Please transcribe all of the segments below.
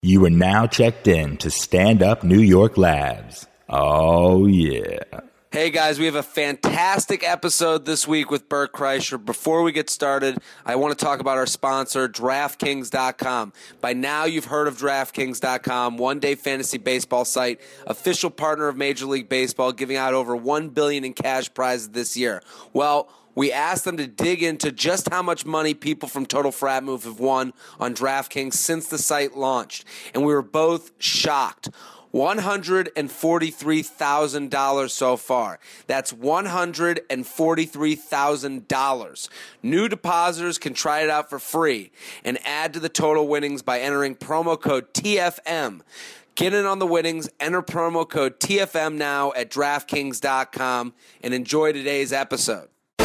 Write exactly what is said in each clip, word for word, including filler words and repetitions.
You are now checked in to Stand Up New York Labs. Oh, yeah. Hey guys, we have a fantastic episode this week with Bert Kreischer. Before we get started, I want to talk about our sponsor, DraftKings dot com. By now, you've heard of DraftKings dot com, one-day fantasy baseball site, official partner of Major League Baseball, giving out over one billion dollars in cash prizes this year. Well, we asked them to dig into just how much money people from Total Frat Move have won on DraftKings since the site launched, and we were both shocked. one hundred forty-three thousand dollars so far. That's one hundred forty-three thousand dollars. New depositors can try it out for free and add to the total winnings by entering promo code T F M. Get in on the winnings, enter promo code T F M now at DraftKings dot com, and enjoy today's episode.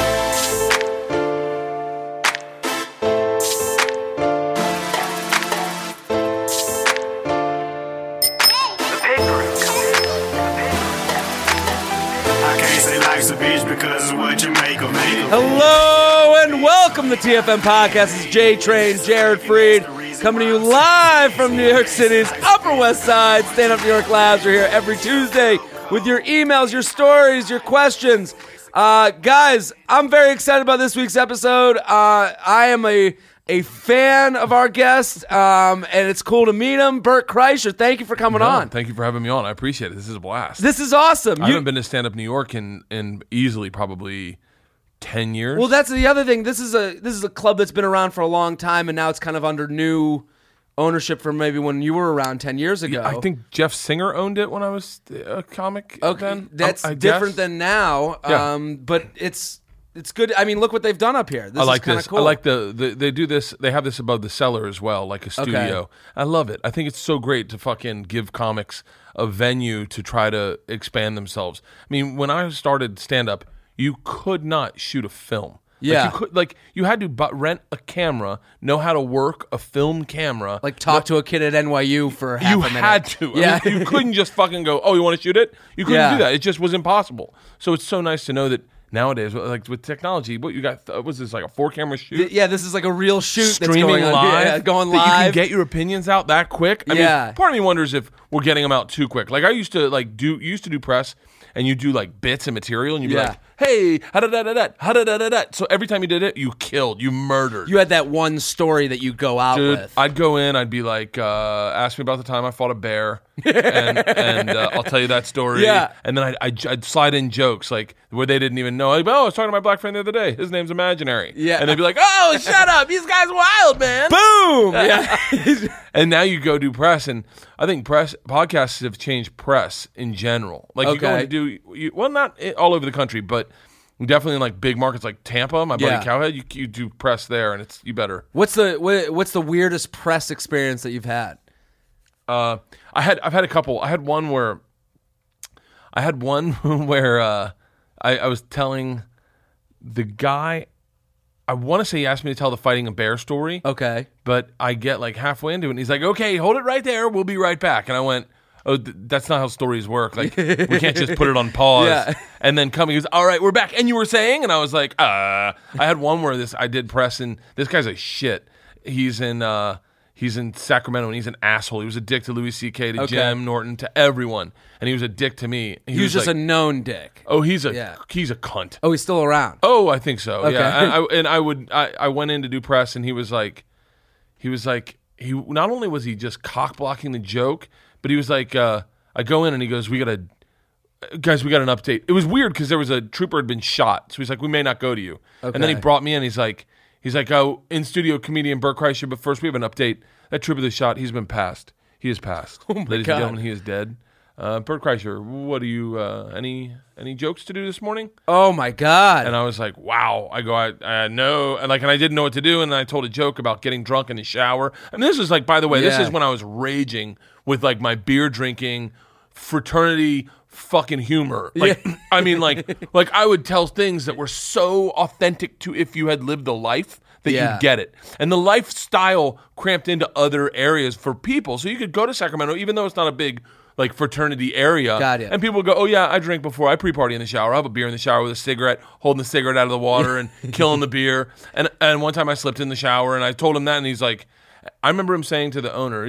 Hello and welcome to T F M Podcast. It's J Train, Jared Freed, coming to you live from New York City's Upper West Side. Stand Up New York Labs are here every Tuesday with your emails, your stories, your questions. Uh, guys, I'm very excited about this week's episode. Uh, I am a a fan of our guest, um, and it's cool to meet him. Bert Kreischer, thank you for coming no, on. Thank you for having me on. I appreciate it. This is a blast. This is awesome. I You- haven't been to Stand Up New York in, in easily probably ten years. Well, that's the other thing. This is a this is a club that's been around for a long time, and now it's kind of under new ownership from maybe when you were around ten years ago. I think Jeff Singer owned it when I was a comic. Okay, then. that's I, I different guess. than now. Yeah. Um, but it's it's good. I mean, look what they've done up here. This I like is kind this. of cool. I like the, the they do this. They have this above the cellar as well, like a studio. Okay. I love it. I think it's so great to fucking give comics a venue to try to expand themselves. I mean, when I started stand up, you could not shoot a film. Yeah. like you, could, like you had to bu- rent a camera, know how to work a film camera, like talk to a kid at N Y U for half you a minute. had to. I Yeah, mean, you couldn't just fucking go, oh, you want to shoot it? You couldn't Yeah. do that. It just was impossible. So it's so nice to know that nowadays, like with technology, what you got, uh, was this like a four camera shoot? yeah. This is like a real shoot Streaming that's going on. live, Yeah, going that live. you can get your opinions out that quick. I Yeah. mean, part of me wonders if we're getting them out too quick. Like I used to like do used to do press, and you do like bits and material, and you'd be Yeah. like, hey, ha da da da da, ha da da da da. So every time you did it, you killed, you murdered. You had that one story that you go out Dude, with. I'd go in, I'd be like, uh, ask me about the time I fought a bear, and, and uh, I'll tell you that story. Yeah. And then I'd, I'd, I'd slide in jokes, like, where they didn't even know. I'd be, oh, I was talking to my black friend the other day. His name's Imaginary. Yeah. And they'd be like, oh, shut up. These guys wild, man. Boom! Yeah. And now you go do press, and I think press podcasts have changed press in general. Like, you go Okay. and do, you, well, not i- all over the country, but definitely in like big markets like Tampa, my buddy Yeah. Cowhead, you, you do press there, and it's you better. What's the what, what's the weirdest press experience that you've had? Uh, I had I've had a couple. I had one where I had one where uh, I, I was telling the guy. I want to say he asked me to tell the fighting a bear story, Okay. but I get like halfway into it, and he's like, "Okay, hold it right there. We'll be right back." And I went, "Oh, th- that's not how stories work. Like, we can't just put it on pause Yeah. and then come." He goes, "All right, we're back." And you were saying, and I was like, "Uh." I had one where this I did press, and this guy's a shit. He's in. Uh, He's in Sacramento, and he's an asshole. He was a dick to Louis C K, to Okay. Jem Norton, to everyone, and he was a dick to me. He, was, just like, a known dick. oh, he's a Yeah. he's a cunt. Oh, he's still around. Oh, I think so. Okay. Yeah, and I, and I would I, I went in to do press, and he was like, he was like he not only was he just cock blocking the joke, but he was like, uh, I go in and he goes, "We got a guys, we got an update." It was weird because there was a trooper had been shot, so he's like, "We may not go to you." And then he Okay. brought me in. He's like, he's like, "Oh, in studio comedian Bert Kreischer, but first we have an update. That trooper that shot, he's been passed. He is passed. Oh my Ladies God. and gentlemen, he is dead." Uh, Bert Kreischer, what do you uh, any any jokes to do this morning? Oh my God. And I was like, wow. I go, I, I know. And like, and I didn't know what to do. And then I told a joke about getting drunk in the shower. And this is like, by the way, this Yeah. is when I was raging with like my beer drinking fraternity fucking humor. Like, Yeah. I mean, like, like I would tell things that were so authentic to if you had lived the life that Yeah. you get it. And the lifestyle cramped into other areas for people. So you could go to Sacramento, even though it's not a big like fraternity area. Got it. And people go, oh yeah, I drink before. I pre-party in the shower. I have a beer in the shower with a cigarette, holding the cigarette out of the water and killing the beer. And and one time I slipped in the shower and I told him that, and he's like, I remember him saying to the owner,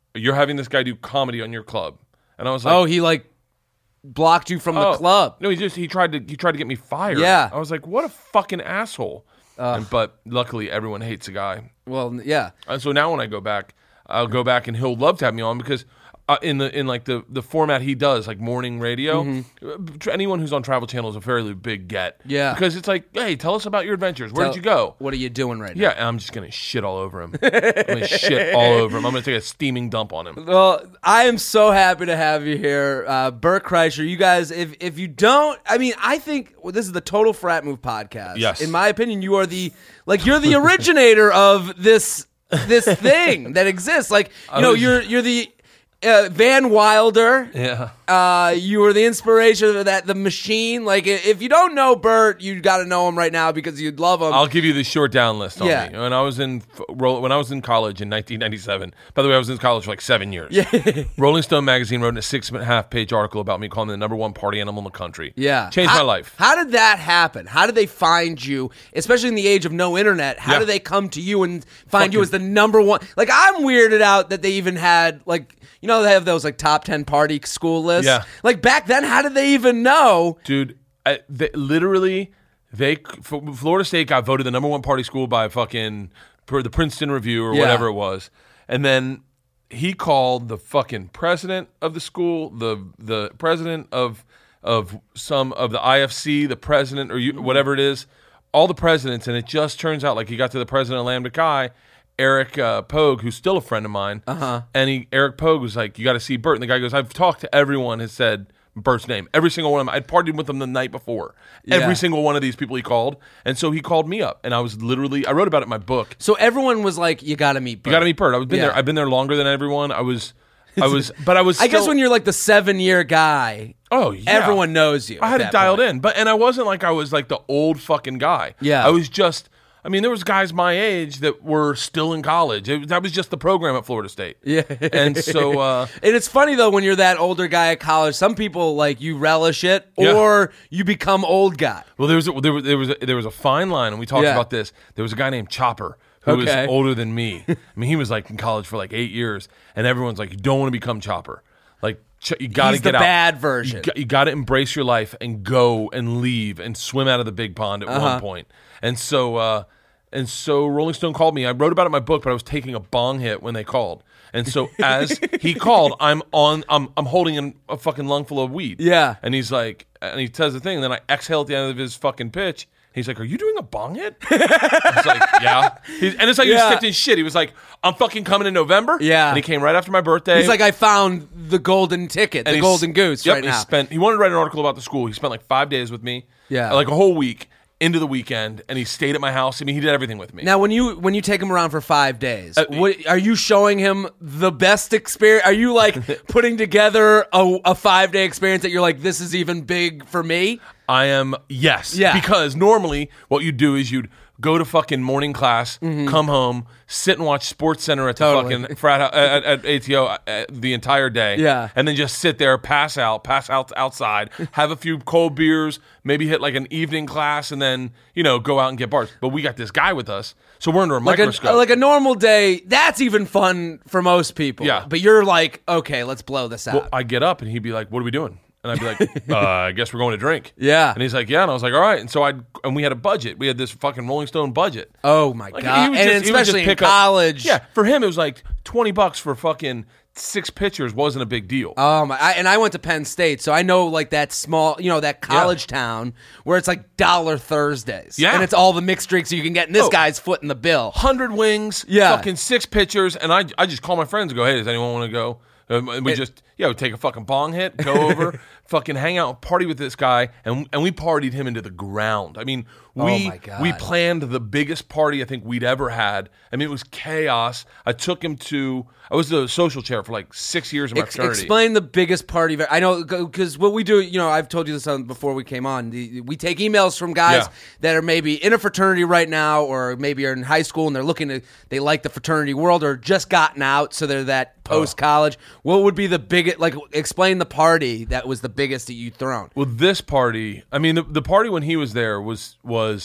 you're having this guy do comedy on your club. And I was like, Oh, he like blocked you from oh. the club. No, he just he tried to he tried to get me fired. Yeah. I was like, what a fucking asshole. And, but luckily, everyone hates the guy. Well, yeah. And so now when I go back, I'll go back and he'll love to have me on because uh, in the in like the, the format he does, like morning radio, mm-hmm. anyone who's on Travel Channel is a fairly big get. Yeah. Because it's like, hey, tell us about your adventures. Where Tell- did you go? What are you doing right now? Yeah, and I'm just going to shit all over him. I'm going to shit all over him. I'm going to take a steaming dump on him. Well, I am so happy to have you here, uh, Bert Kreischer. You guys, if if you don't, I mean, I think well, this is the Total Frat Move podcast. Yes. In my opinion, you are the like you're the originator of this this thing that exists. Like you know, was- you're you're the uh, Van Wilder. Yeah. Uh, you were the inspiration of that, the machine. Like, i- if you don't know Bert, you got to know him right now because you'd love him. I'll give you the short down list on Yeah. me. When I was in when I was in college in nineteen ninety-seven. By the way, I was in college for like seven years. Yeah. Rolling Stone magazine wrote a six and a half page article about me calling me the number one party animal in the country. Yeah. Changed How- my life. How did that happen? How did they find you, especially in the age of no internet? How Yeah. did they come to you and find you Fucking- as the number one? Like, I'm weirded out that they even had, like, you know, they have those, like, top ten party school lists. Yeah. Like, back then, how did they even know? Dude, I, they, literally, they F- Florida State got voted the number one party school by fucking per the Princeton Review or Yeah. whatever it was, and then he called the fucking president of the school, the the president of of some of the I F C, the president or you, whatever it is, all the presidents, and it just turns out like he got to the president of Lambda Chi. Eric uh, Pogue, who's still a friend of mine, uh-huh. and he Eric Pogue was like, "You got to see Bert." And the guy goes, "I've talked to everyone. Has said Bert's name. Every single one of them. I'd partied with them the night before. Yeah. Every single one of these people he called, and so he called me up, and I was literally I wrote about it in my book. So everyone was like, you got to meet Bert. You got to meet Bert. I've been Yeah. there. I've been there longer than everyone. I was, I was, but I was. I guess still- when you're like the seven year guy, oh yeah, everyone knows you. I had at it that dialed point. in, but and I wasn't like I was like the old fucking guy. Yeah. I was just. I mean, there was guys my age that were still in college. It, that was just the program at Florida State. Yeah. And so, uh, And it's funny though when you're that older guy at college. Some people like you relish it, Yeah. or you become old guy. well, there was a, there was there was a, there was a fine line, and we talked Yeah. about this. There was a guy named Chopper who Okay. was older than me. I mean, he was like in college for like eight years, and everyone's like, "You don't want to become Chopper. Like, ch- you got to He's get the out. bad version. You, got- you got to embrace your life and go and leave and swim out of the big pond at Uh-huh. one point." And so. Uh, And so Rolling Stone called me. I wrote about it in my book, but I was taking a bong hit when they called. And so as he called, I'm on. I'm I'm holding in a fucking lung full of weed. Yeah. And he's like, and he says the thing. And then I exhale at the end of his fucking pitch. He's like, "Are you doing a bong hit?" I was like, "Yeah." He's, and it's like he Yeah. was stepped in shit. He was like, "I'm fucking coming in November." Yeah. And he came right after my birthday. He's like, I found the golden ticket, And the he's- golden goose yep, right he now. Spent, he wanted to write an article about the school. He spent like five days with me. Yeah. Like a whole week into the weekend, and he stayed at my house. I mean, he did everything with me. Now, when you when you take him around for five days, Uh, what, are you showing him the best experience? Are you like putting together a, a five day experience that you're like, this is even big for me? I am, yes. Yeah. Because normally what you'd do is you'd go to fucking morning class, come home, sit and watch Sports Center at the Mm-hmm. Totally. fucking frat hou- at, at A T O uh, the entire day. Yeah. And then just sit there, pass out, pass out outside, have a few cold beers, maybe hit like an evening class, and then, you know, go out and get bars. But we got this guy with us, so we're under a Like a, microscope. like a normal day, that's even fun for most people. Yeah. But you're like, okay, let's blow this out. Well, I get up and he'd be like, "What are we doing?" And I'd be like, uh, "I guess we're going to drink." Yeah. And he's like, "Yeah." And I was like, "All right." And so I and we had a budget. We had this fucking Rolling Stone budget. oh my Like, God. he would And just- he would just especially in pick up- college. Yeah, for him it was like twenty bucks for fucking six pitchers wasn't a big deal. Oh my! I, and I went to Penn State, so I know like that small, you know, that college town where it's like dollar Thursdays. Yeah. and it's all the mixed drinks you can get, and this Oh. guy's footing the bill. Hundred wings, Yeah. fucking six pitchers, and I I just call my friends and go, "Hey, does anyone want to go?" Um, and we just yeah, we take a fucking bong hit, go over, fucking hang out, party with this guy, and and we partied him into the ground. I mean, we Oh my God. we planned the biggest party I think we'd ever had. I mean, it was chaos. I took him to I was the social chair for like six years in my Ex- fraternity. explain the biggest party. Of, I know because what we do, you know, I've told you this on before we came on. The, we take emails from guys Yeah. that are maybe in a fraternity right now, or maybe are in high school and they're looking to, they like the fraternity world, or just gotten out, so they're that post college. What would be the biggest? Like, explain the party that was the biggest that you thrown. Well, this party, I mean, the, the party when he was there was was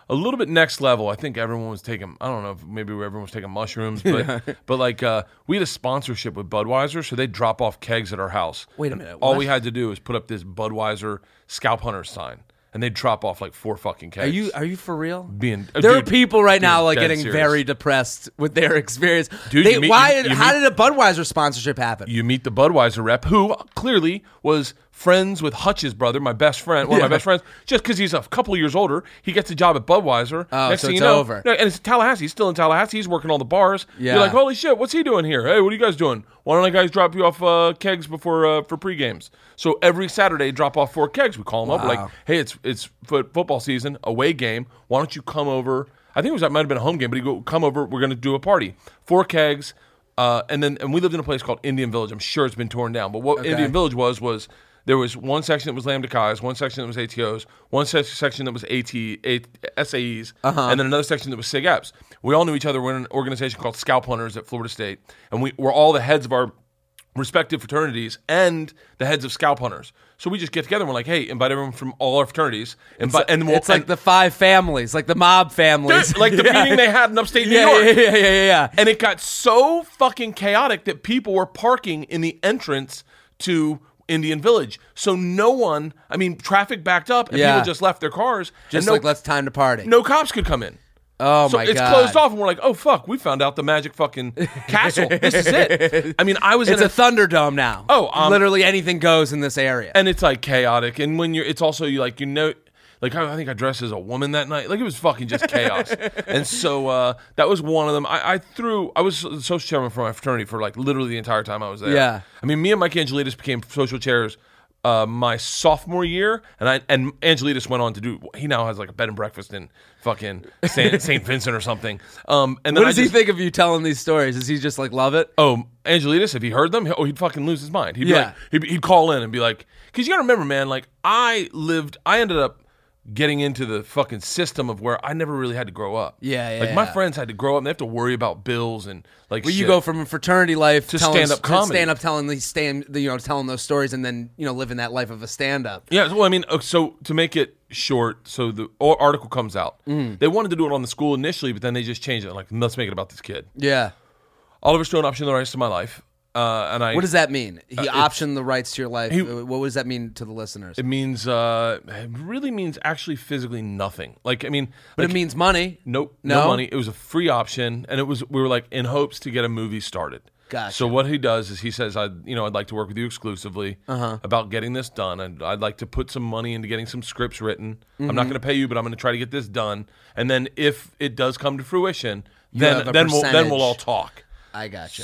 a little bit next level. I think everyone was taking, I don't know if maybe everyone was taking mushrooms, but but like uh, we had a sponsorship with Budweiser, so they'd drop off kegs at our house. Wait a minute, All what? we had to do was put up this Budweiser Scalp Hunter sign, and they'd drop off like four fucking kegs. Are you are you for real? Being, uh, there dude, are people right now dude, like dead getting serious. very depressed with their experience. Dude, They- you meet- why? you- you how meet- did a Budweiser sponsorship happen? You meet the Budweiser rep, who clearly was friends with Hutch's brother, my best friend, one Yeah. of my best friends. Just because he's a couple of years older, he gets a job at Budweiser. Oh, Next so thing it's you know, over. No, and it's Tallahassee. He's still in Tallahassee. He's working all the bars. Yeah. You're like, holy shit, what's he doing here? Hey, what are you guys doing? Why don't I guys drop you off uh, kegs before uh, for pre games? So every Saturday, drop off four kegs. We call them up. We're like, Wow. hey, it's it's foot, football season, away game. Why don't you come over? I think it was that might have been a home game, but he go come over. We're gonna do a party. Four kegs. Uh, and then and we lived in a place called Indian Village. I'm sure it's been torn down. But what Okay. Indian Village was was there was one section that was Lambda Chi's, one section that was A T Os, one se- section that was AT, A- S A Es, Uh-huh. and then another section that was Sig Eps. We all knew each other. We're in an organization called Scalp Hunters at Florida State, and we were all the heads of our respective fraternities and the heads of Scalp Hunters. So we just get together and we're like, hey, invite everyone from all our fraternities. Invite, and we'll, It's like and- the five families, like the mob families. Dude, like the Yeah. meeting they had in upstate New Yeah, York. yeah, yeah, yeah, yeah, yeah. And it got so fucking chaotic that people were parking in the entrance to Indian Village. So no one, I mean, traffic backed up and Yeah. people just left their cars. Just and no, like let's time to party. no cops could come in. Oh So my it's god, closed off and we're like, oh fuck, we found out the magic fucking castle. This is it. I mean, I was It's in a Thunderdome now. Oh, um, literally anything goes in this area. and it's like chaotic. And when you're, it's also you like, you know, like I, I think I dressed as a woman that night. Like it was fucking just chaos. And so uh, that was one of them. I, I threw, I was the social chairman for my fraternity for like literally the entire time I was there. Yeah. I mean, me and Mike Angelides became social chairs uh, my sophomore year, and I and Angelides went on to do. He now has like a bed and breakfast in fucking Saint Saint Vincent or something. Um, and then What I does just, he think of you telling these stories? Does he just like love it? Oh, Angelides, if he heard them, he- oh, he'd fucking lose his mind. He'd be Yeah. like, he'd, he'd call in and be like, because you gotta remember, man, like I lived, I ended up getting into the fucking system of where I never really had to grow up. Yeah, yeah, Like my yeah. friends had to grow up and they have to worry about bills and like Where you shit. go from a fraternity life To telling- stand-up to comedy. stand up telling these stand, you know, telling those stories, and then you know living that life of a stand up. Yeah, well, I mean, uh, so to make it short, so the o- article comes out. Mm. They wanted to do it on the school initially, but then they just changed it. Like, let's make it about this kid. Yeah. Oliver Stone optioned the rights to my life, uh, and I. What does that mean? He it's- optioned the rights to your life. he- Uh, what does that mean to the listeners? It means, uh, it really means actually physically nothing. Like, I mean, but like, it means money. Nope, no? No? money. It was a free option, and it was we were like in hopes to get a movie started. Gotcha. So what he does is he says, "I, you know, I'd like to work with you exclusively Uh-huh. about getting this done. I'd, I'd like to put some money into getting some scripts written. I'm Mm-hmm. not going to pay you, but I'm going to try to get this done. And then if it does come to fruition, have then a then we'll then percentage. we'll all talk." I gotcha.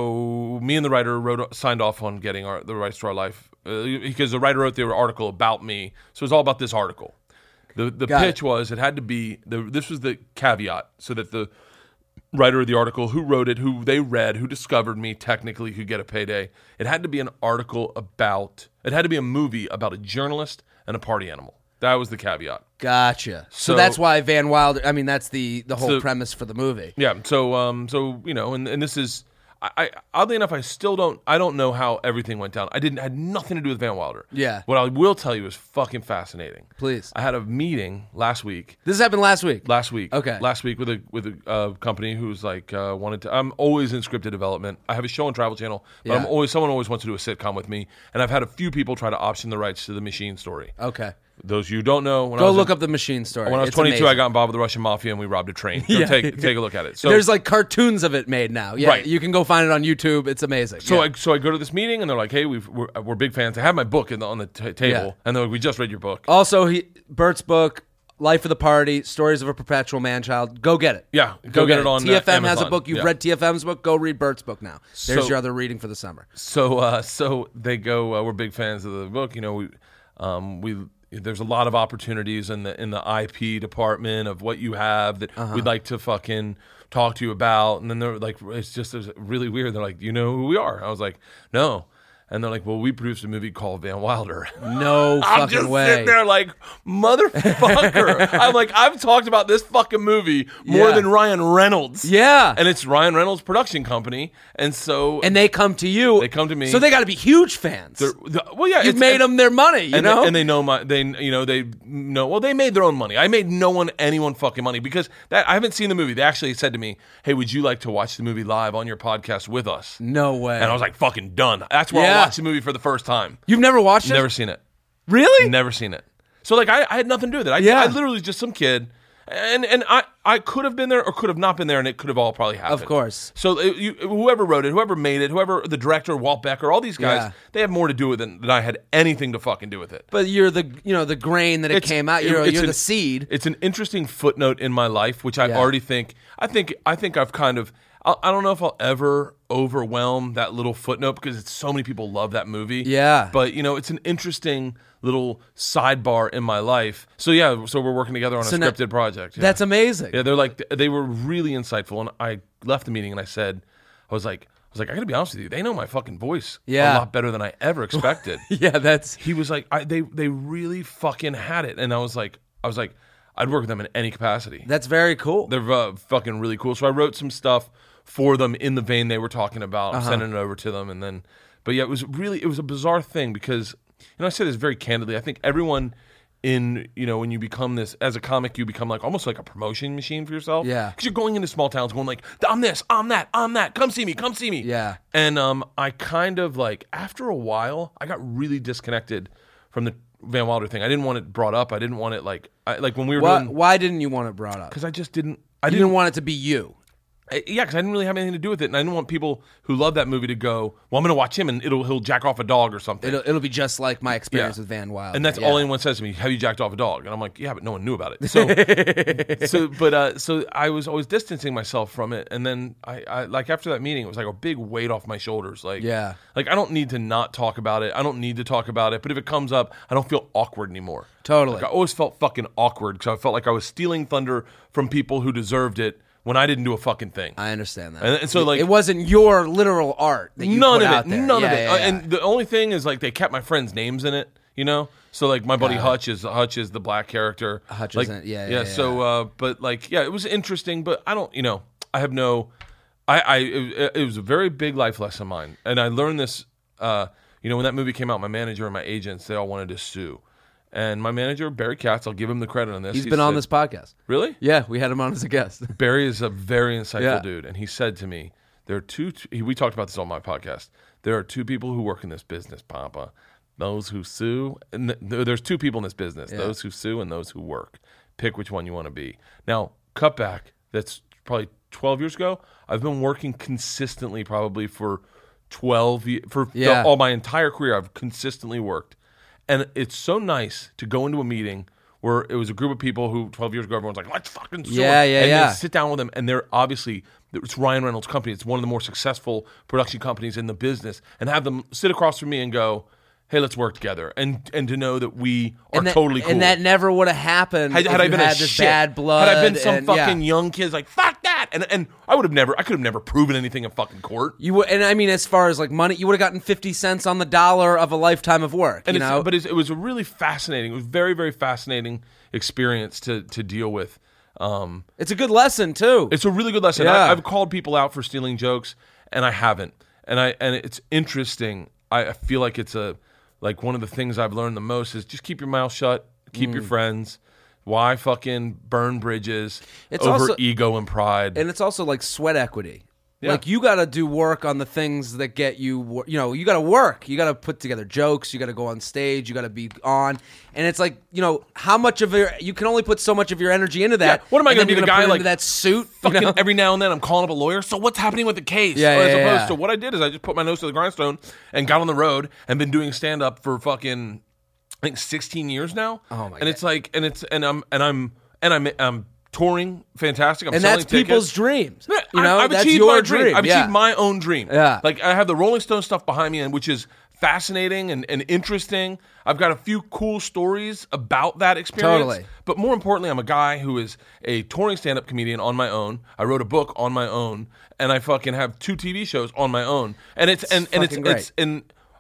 So me and the writer wrote signed off on getting our, the rights to our life uh, because the writer wrote the article about me. So it was all about this article. The the Got pitch it. was it had to be the this was the caveat so that the writer of the article, who wrote it, who they read, who discovered me, technically could get a payday. It had to be an article about. It had to be a movie about a journalist and a party animal. That was the caveat. Gotcha. So, So- that's why Van Wilder. I mean, that's the the whole So- premise for the movie. Yeah. So um so you know and, and this is I, I oddly enough I still don't I don't know how everything went down. I didn't had nothing to do with Van Wilder. Yeah. What I will tell you is fucking fascinating. Please. I had a meeting last week. This happened last week. Last week. Okay. Last week with a with a uh, company who's like uh, wanted to. I'm always in scripted development. I have a show on Travel Channel, but Yeah. I'm always someone always wants to do a sitcom with me, and I've had a few people try to option the rights to the Machine story. Okay. Those of you who don't know, when I Go was look in- up the Machine story. When I was It's twenty-two, amazing. I got involved with the Russian mafia and we robbed a train. Go Yeah. take take a look at it. So There's like cartoons of it made now. Yeah, Right. you can go find it on YouTube. It's amazing. So yeah. I so I go to this meeting and they're like, "Hey, we've, we're we're big fans." I have my book in the, on the t- table, Yeah. and they're like, "We just read your book." also he Bert's book, Life of the Party: Stories of a Perpetual Man-Child. Go get it. Yeah, go, get it on T F M uh, has a Amazon. book. You've Yeah. read T F M's book. Go read Bert's book now. There's So- your other reading for the summer. So uh, so they go. Uh, we're big fans of the book. You know, we um, we there's a lot of opportunities in the in the I P department of what you have that Uh-huh. we'd like to fucking talk to you about. And then they're like, it's just it's really weird. They're like, you know who we are? I was like, no. And they're like, well, we produced a movie called Van Wilder. No I'm fucking just way. sitting there like, motherfucker. I'm like, I've talked about this fucking movie more Yeah. than Ryan Reynolds. Yeah. And it's Ryan Reynolds' production company. And so And they come to you. They come to me. So they got to be huge fans. they're- the- well, yeah, You've it's- made and- them their money, you and know? They, and they know my, they, you know, they know, well, they made their own money. I made no one, anyone fucking money because that I haven't seen the movie. They actually said to me, hey, would you like to watch the movie live on your podcast with us? No way. And I was like, fucking done. That's where Yeah. I'll watch the movie for the first time. You've never watched it? Never seen it. Really? Never seen it. So like I, I had nothing to do with it. I, Yeah. I literally was just some kid, and and I, I could have been there or could have not been there, and it could have all probably happened. Of course. So it, you, whoever wrote it, whoever made it, whoever the director, Walt Becker, all these guys, Yeah. they have more to do with it than I had anything to fucking do with it. But you're the you know the grain that it It's- came out. You're, it's you're an- the seed. It's an interesting footnote in my life, which I Yeah. already think. I think. I think I've kind of. I I don't know if I'll ever overwhelm that little footnote because it's so many people love that movie. Yeah. But you know, it's an interesting little sidebar in my life. So yeah, so we're working together on So a now- scripted project. Yeah. That's amazing. Yeah, they're like they were really insightful, and I left the meeting and I said, I was like, I was like, I gotta be honest with you, they know my fucking voice Yeah. a lot better than I ever expected. Yeah, that's He was like, I, they they really fucking had it, and I was like, I was like, I'd work with them in any capacity. that's very cool. They're uh, fucking really cool. So I wrote some stuff for them in the vein they were talking about. I'm sending it over to them, and then, but yeah, it was really it was a bizarre thing because, you know, I say this very candidly. I think everyone in, you know, when you become this as a comic, you become like almost like a promotion machine for yourself. Yeah. because you're going into small towns, going like, I'm this, I'm that, I'm that. Come see me, come see me. Yeah. And um, I kind of like after a while, I got really disconnected from the Van Wilder thing. I didn't want it brought up. I didn't want it like I, like when we were why, doing why didn't you want it brought up? because I just didn't. I You didn't didn't want it to be you. I- yeah, because I didn't really have anything to do with it, and I didn't want people who love that movie to go, "Well, I'm going to watch him, and it'll he'll jack off a dog or something." It'll, it'll be just like my experience Yeah. with Van Wilder. and that's Yeah. all anyone says to me. Have you jacked off a dog? And I'm like, yeah, but no one knew about it. So, so, but uh, so I was always distancing myself from it, and then I, I, like after that meeting, it was like a big weight off my shoulders. Like, Yeah. like I don't need to not talk about it. I don't need to talk about it. But if it comes up, I don't feel awkward anymore. Totally. Like, I always felt fucking awkward because I felt like I was stealing thunder from people who deserved it when I didn't do a fucking thing. I understand that. And- and so, like- it wasn't your literal art that you none put of out it, there. none Yeah, of it. yeah, Uh, yeah. And the only thing is, like, they kept my friends' names in it. You know, so like my buddy Got it. Hutch is Hutch is the black character. Hutch like, is in it. Yeah, yeah. yeah, So, uh, but like, yeah, it was interesting. But I don't, you know, I have no. I, I it, it was a very big life lesson of mine, and I learned this. Uh, you know, when that movie came out, my manager and my agents they all wanted to sue, and my manager Barry Katz, I'll give him the credit on this. He's he been on said- this podcast. Really? Yeah, we had him on as a guest. Barry is a very insightful Yeah. dude, and he said to me, "There are two. He, we talked about this on my podcast. There are two people who work in this business, Papa. Those who sue, and th- there's two people in this business: Yeah. those who sue and those who work. Pick which one you want to be." Now, cut back. That's probably twelve years ago. I've been working consistently, probably for twelve years, for the- Yeah. all my entire career. I've consistently worked, and it's so nice to go into a meeting where it was a group of people who twelve years ago everyone's like, let's fucking sue Yeah, him. yeah, and yeah. then sit down with them, and they're obviously it's Ryan Reynolds' company. It's one of the more successful production companies in the business, and have them sit across from me and go, hey, let's work together, and and to know that we are and that, totally cool. And that never would have happened had, if had I you been had a this shit, bad blood. had I been some and, yeah. fucking young kids like fuck that, and and I would have never, I could have never proven anything in fucking court. You would, and I mean, as far as like money, you would have gotten fifty cents on the dollar of a lifetime of work. And you it's, know, but it's, it was a really fascinating. It was very very fascinating experience to to deal with. Um, it's a good lesson too. It's a really good lesson. Yeah. I, I've called people out for stealing jokes, and I haven't. And I and it's interesting. I, I feel like it's a like one of the things I've learned the most is just keep your mouth shut, keep Mm. your friends. Why fucking burn bridges It's over also- ego and pride? and it's also like sweat equity. Yeah. Like you got to do work on the things that get you. wor- You know, you got to work. You got to put together jokes. You got to go on stage. You got to be on. And it's like, you know, how much of your you can only put so much of your energy into that. Yeah, what am I and gonna then be, you're the put guy, it like, into that suit? you Fucking know? every now and then I'm calling up a lawyer. So what's happening with the case? Yeah, As yeah, opposed yeah. to what I did is I just put my nose to the grindstone and got on the road and been doing stand up for fucking I think sixteen years now. Oh, my And God. it's like and it's and I'm and I'm and I'm I'm touring fantastic. I'm and selling that's people's tickets. dreams. Yeah, You I- know, I've that's achieved your my dream. I've yeah. achieved my own dream. Yeah. Like I have the Rolling Stone stuff behind me, and which is fascinating and, and interesting. I've got a few cool stories about that experience. Totally. But more importantly, I'm a guy who is a touring stand-up comedian on my own. I wrote a book on my own, and I fucking have two T V shows on my own. And it's and, and it's fucking great. it's and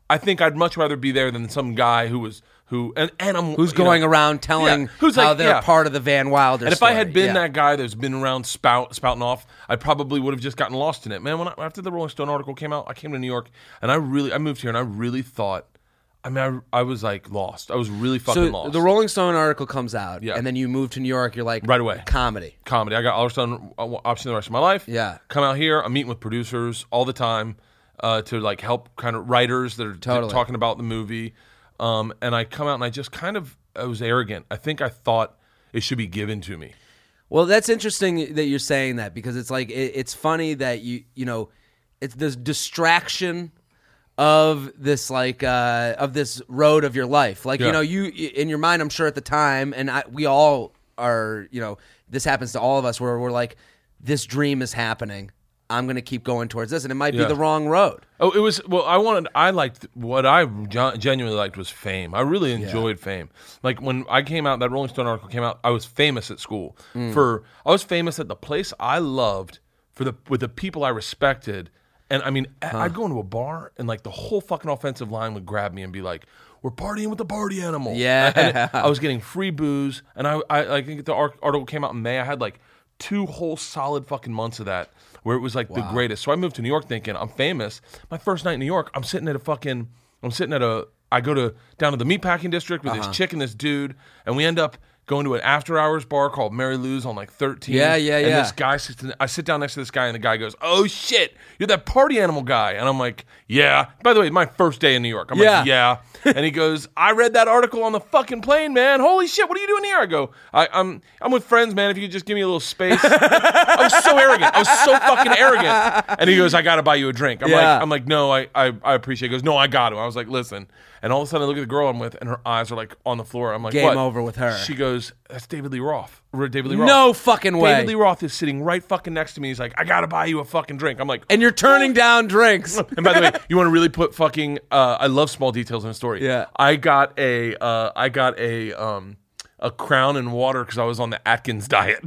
I think I'd much rather be there than some guy who was who and, and I'm Who's going know, around telling yeah, who's how like, they're yeah. part of the Van Wilder And if story. I had been yeah. that guy that's been around spout, spouting off, I probably would have just gotten lost in it. Man, when I, after the Rolling Stone article came out, I came to New York, and I really, I moved here, and I really thought, I mean, I, I was like lost. I was really fucking So lost. the Rolling Stone article comes out, Yeah. and then you move to New York. You're like, Right away. comedy. Comedy. I got Oliver Stone option the rest of my life. Yeah. Come out here. I'm meeting with producers all the time uh, to like help kind of writers that are Totally. talking about the movie. Um, and I come out and I just kind of, I was arrogant. I think I thought it should be given to me. Well, that's interesting that you're saying that because it's like it, it's funny that you you know it's this distraction of this like uh, of this road of your life. Like Yeah. you know you in your mind, I'm sure at the time, and I, we all are. You know, this happens to all of us where we're like, this dream is happening. I'm going to keep going towards this, and it might Yeah. be the wrong road. Oh, it was, well, I wanted, I liked, what I gen- genuinely liked was fame. I really enjoyed fame. Like when I came out, that Rolling Stone article came out, I was famous at school. Mm. For, I was famous at the place I loved, for the, with the people I respected. And I mean, Huh. I'd go into a bar and like the whole fucking offensive line would grab me and be like, we're partying with the party animal. Yeah. And it- I was getting free booze. And I, I, I think the arc- article came out in May. I had like two whole solid fucking months of that where it was like the greatest. So I moved to New York thinking I'm famous. My first night in New York, I'm sitting at a fucking, I'm sitting at a, I go to down to the meatpacking district with Uh-huh. this chick and this dude, and we end up going to an after hours bar called Mary Lou's on like thirteen. Yeah, yeah, and yeah. this guy sits, I sit down next to this guy, and the guy goes, "Oh shit, you're that party animal guy," and I'm like, "Yeah." By the way, my first day in New York. I'm Yeah. like, "Yeah," and he goes, "I read that article on the fucking plane, man. Holy shit, what are you doing here?" I go, I, "I'm I'm with friends, man. If you could just give me a little space." I was so arrogant. I was so fucking arrogant. And he goes, "I gotta buy you a drink." I'm Yeah. like, I'm like, "No, I, I I appreciate it." He goes, "No, I got to." I was like, "Listen." And all of a sudden, I look at the girl I'm with, and her eyes are like on the floor. I'm like, Game "What?" over with her. She goes, "That's David Lee Roth." David Lee Roth. No fucking way. David Lee Roth is sitting right fucking next to me. He's like, "I gotta buy you a fucking drink." I'm like, And you're turning down drinks. and by the way, you want to really put fucking? Uh, I love small details in a story. Yeah. I got a, uh, I got a, um, a Crown and water because I was on the Atkins diet.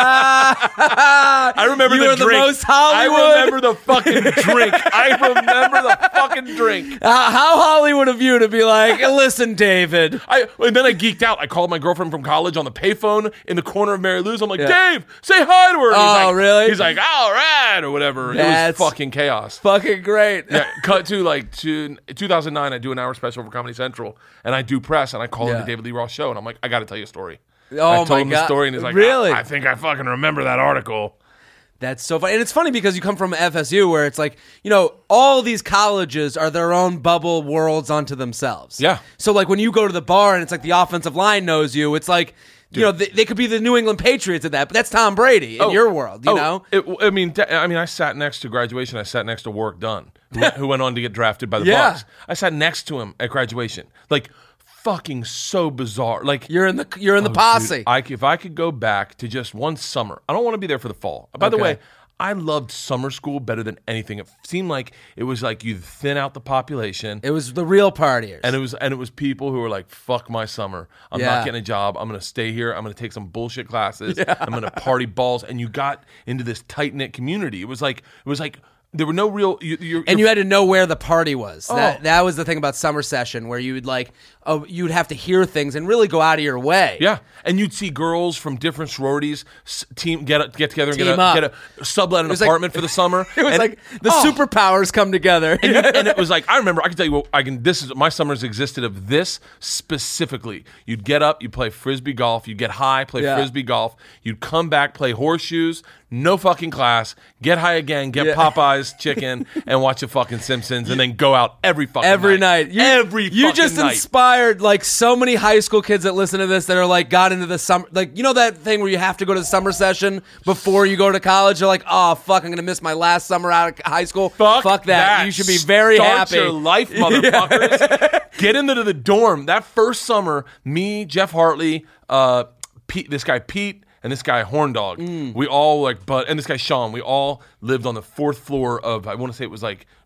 I remember You the are the drink. most Hollywood. I remember the fucking drink. I remember the fucking drink. Uh, how Hollywood of you to be like, listen, David. I and then I geeked out. I called my girlfriend from college on the payphone in the corner of Mary Lou's. I'm like, Yeah. "Dave, say hi to her." And Oh, he's like, really? He's like, "All right," or whatever. That's it was fucking chaos. Fucking great. Yeah, cut to like to two thousand nine. I do an hour special for Comedy Central, and I do press, and I call Yeah. in the David Lee Roth show, and I'm like, "I got to tell you a story." Oh, I told my him God. the story, and he's like, Really? I, I think I fucking remember that article." That's so funny. And it's funny because you come from F S U where it's like, you know, all these colleges are their own bubble worlds unto themselves. Yeah. So like when you go to the bar and it's like the offensive line knows you, it's like, you know, they, they could be the New England Patriots at that, but that's Tom Brady in Oh, your world, you oh, know? It, I mean, t- I mean, I sat next to graduation. I sat next to Warwick Dunn, who, who went on to get drafted by the Yeah. Bucks. I sat next to him at graduation. Like, fucking so bizarre. Like, You're in the you're in the oh, posse. dude, I, if I could go back to just one summer, I don't want to be there for the fall. By the Okay. way, I loved summer school better than anything. It seemed like it was like you thin out the population. It was the real partiers. And it was and it was people who were like, "Fuck my summer. I'm Yeah. not getting a job. I'm gonna stay here. I'm gonna take some bullshit classes. I'm gonna party balls." And you got into this tight knit community. It was like it was like there were no real. You, you're, and you're- you had to know where the party was. That Oh. that was the thing about summer session, where you would like, oh, you'd have to hear things and really go out of your way. Yeah, and you'd see girls from different sororities s- team get get together and Team get up. a, get a sublet an was like- apartment for the summer. It was And- like the oh. superpowers come together. and, you, and it was like I remember I can tell you what I can. This is my summers existed of this specifically. You'd get up, you'd play frisbee golf, you'd get high, play Yeah. frisbee golf, you'd come back, play horseshoes, no fucking class, get high again, get Yeah. Popeyes chicken, and watch the fucking Simpsons, and then go out every fucking Every night. night. You, every you fucking just night. inspired like so many high school kids that listen to this that are like got into the summer, like, you know that thing where you have to go to the summer session before you go to college. They're like, oh fuck, I'm gonna miss my last summer out of high school. Fuck, that. that. You should be very Start happy. your life, motherfuckers. Get into the dorm. That first summer, me, Jeff Hartley, uh, Pete, this guy Pete, and this guy Horndog. Mm. We all like, but and this guy Sean. We all lived on the fourth floor of. I want to say it was like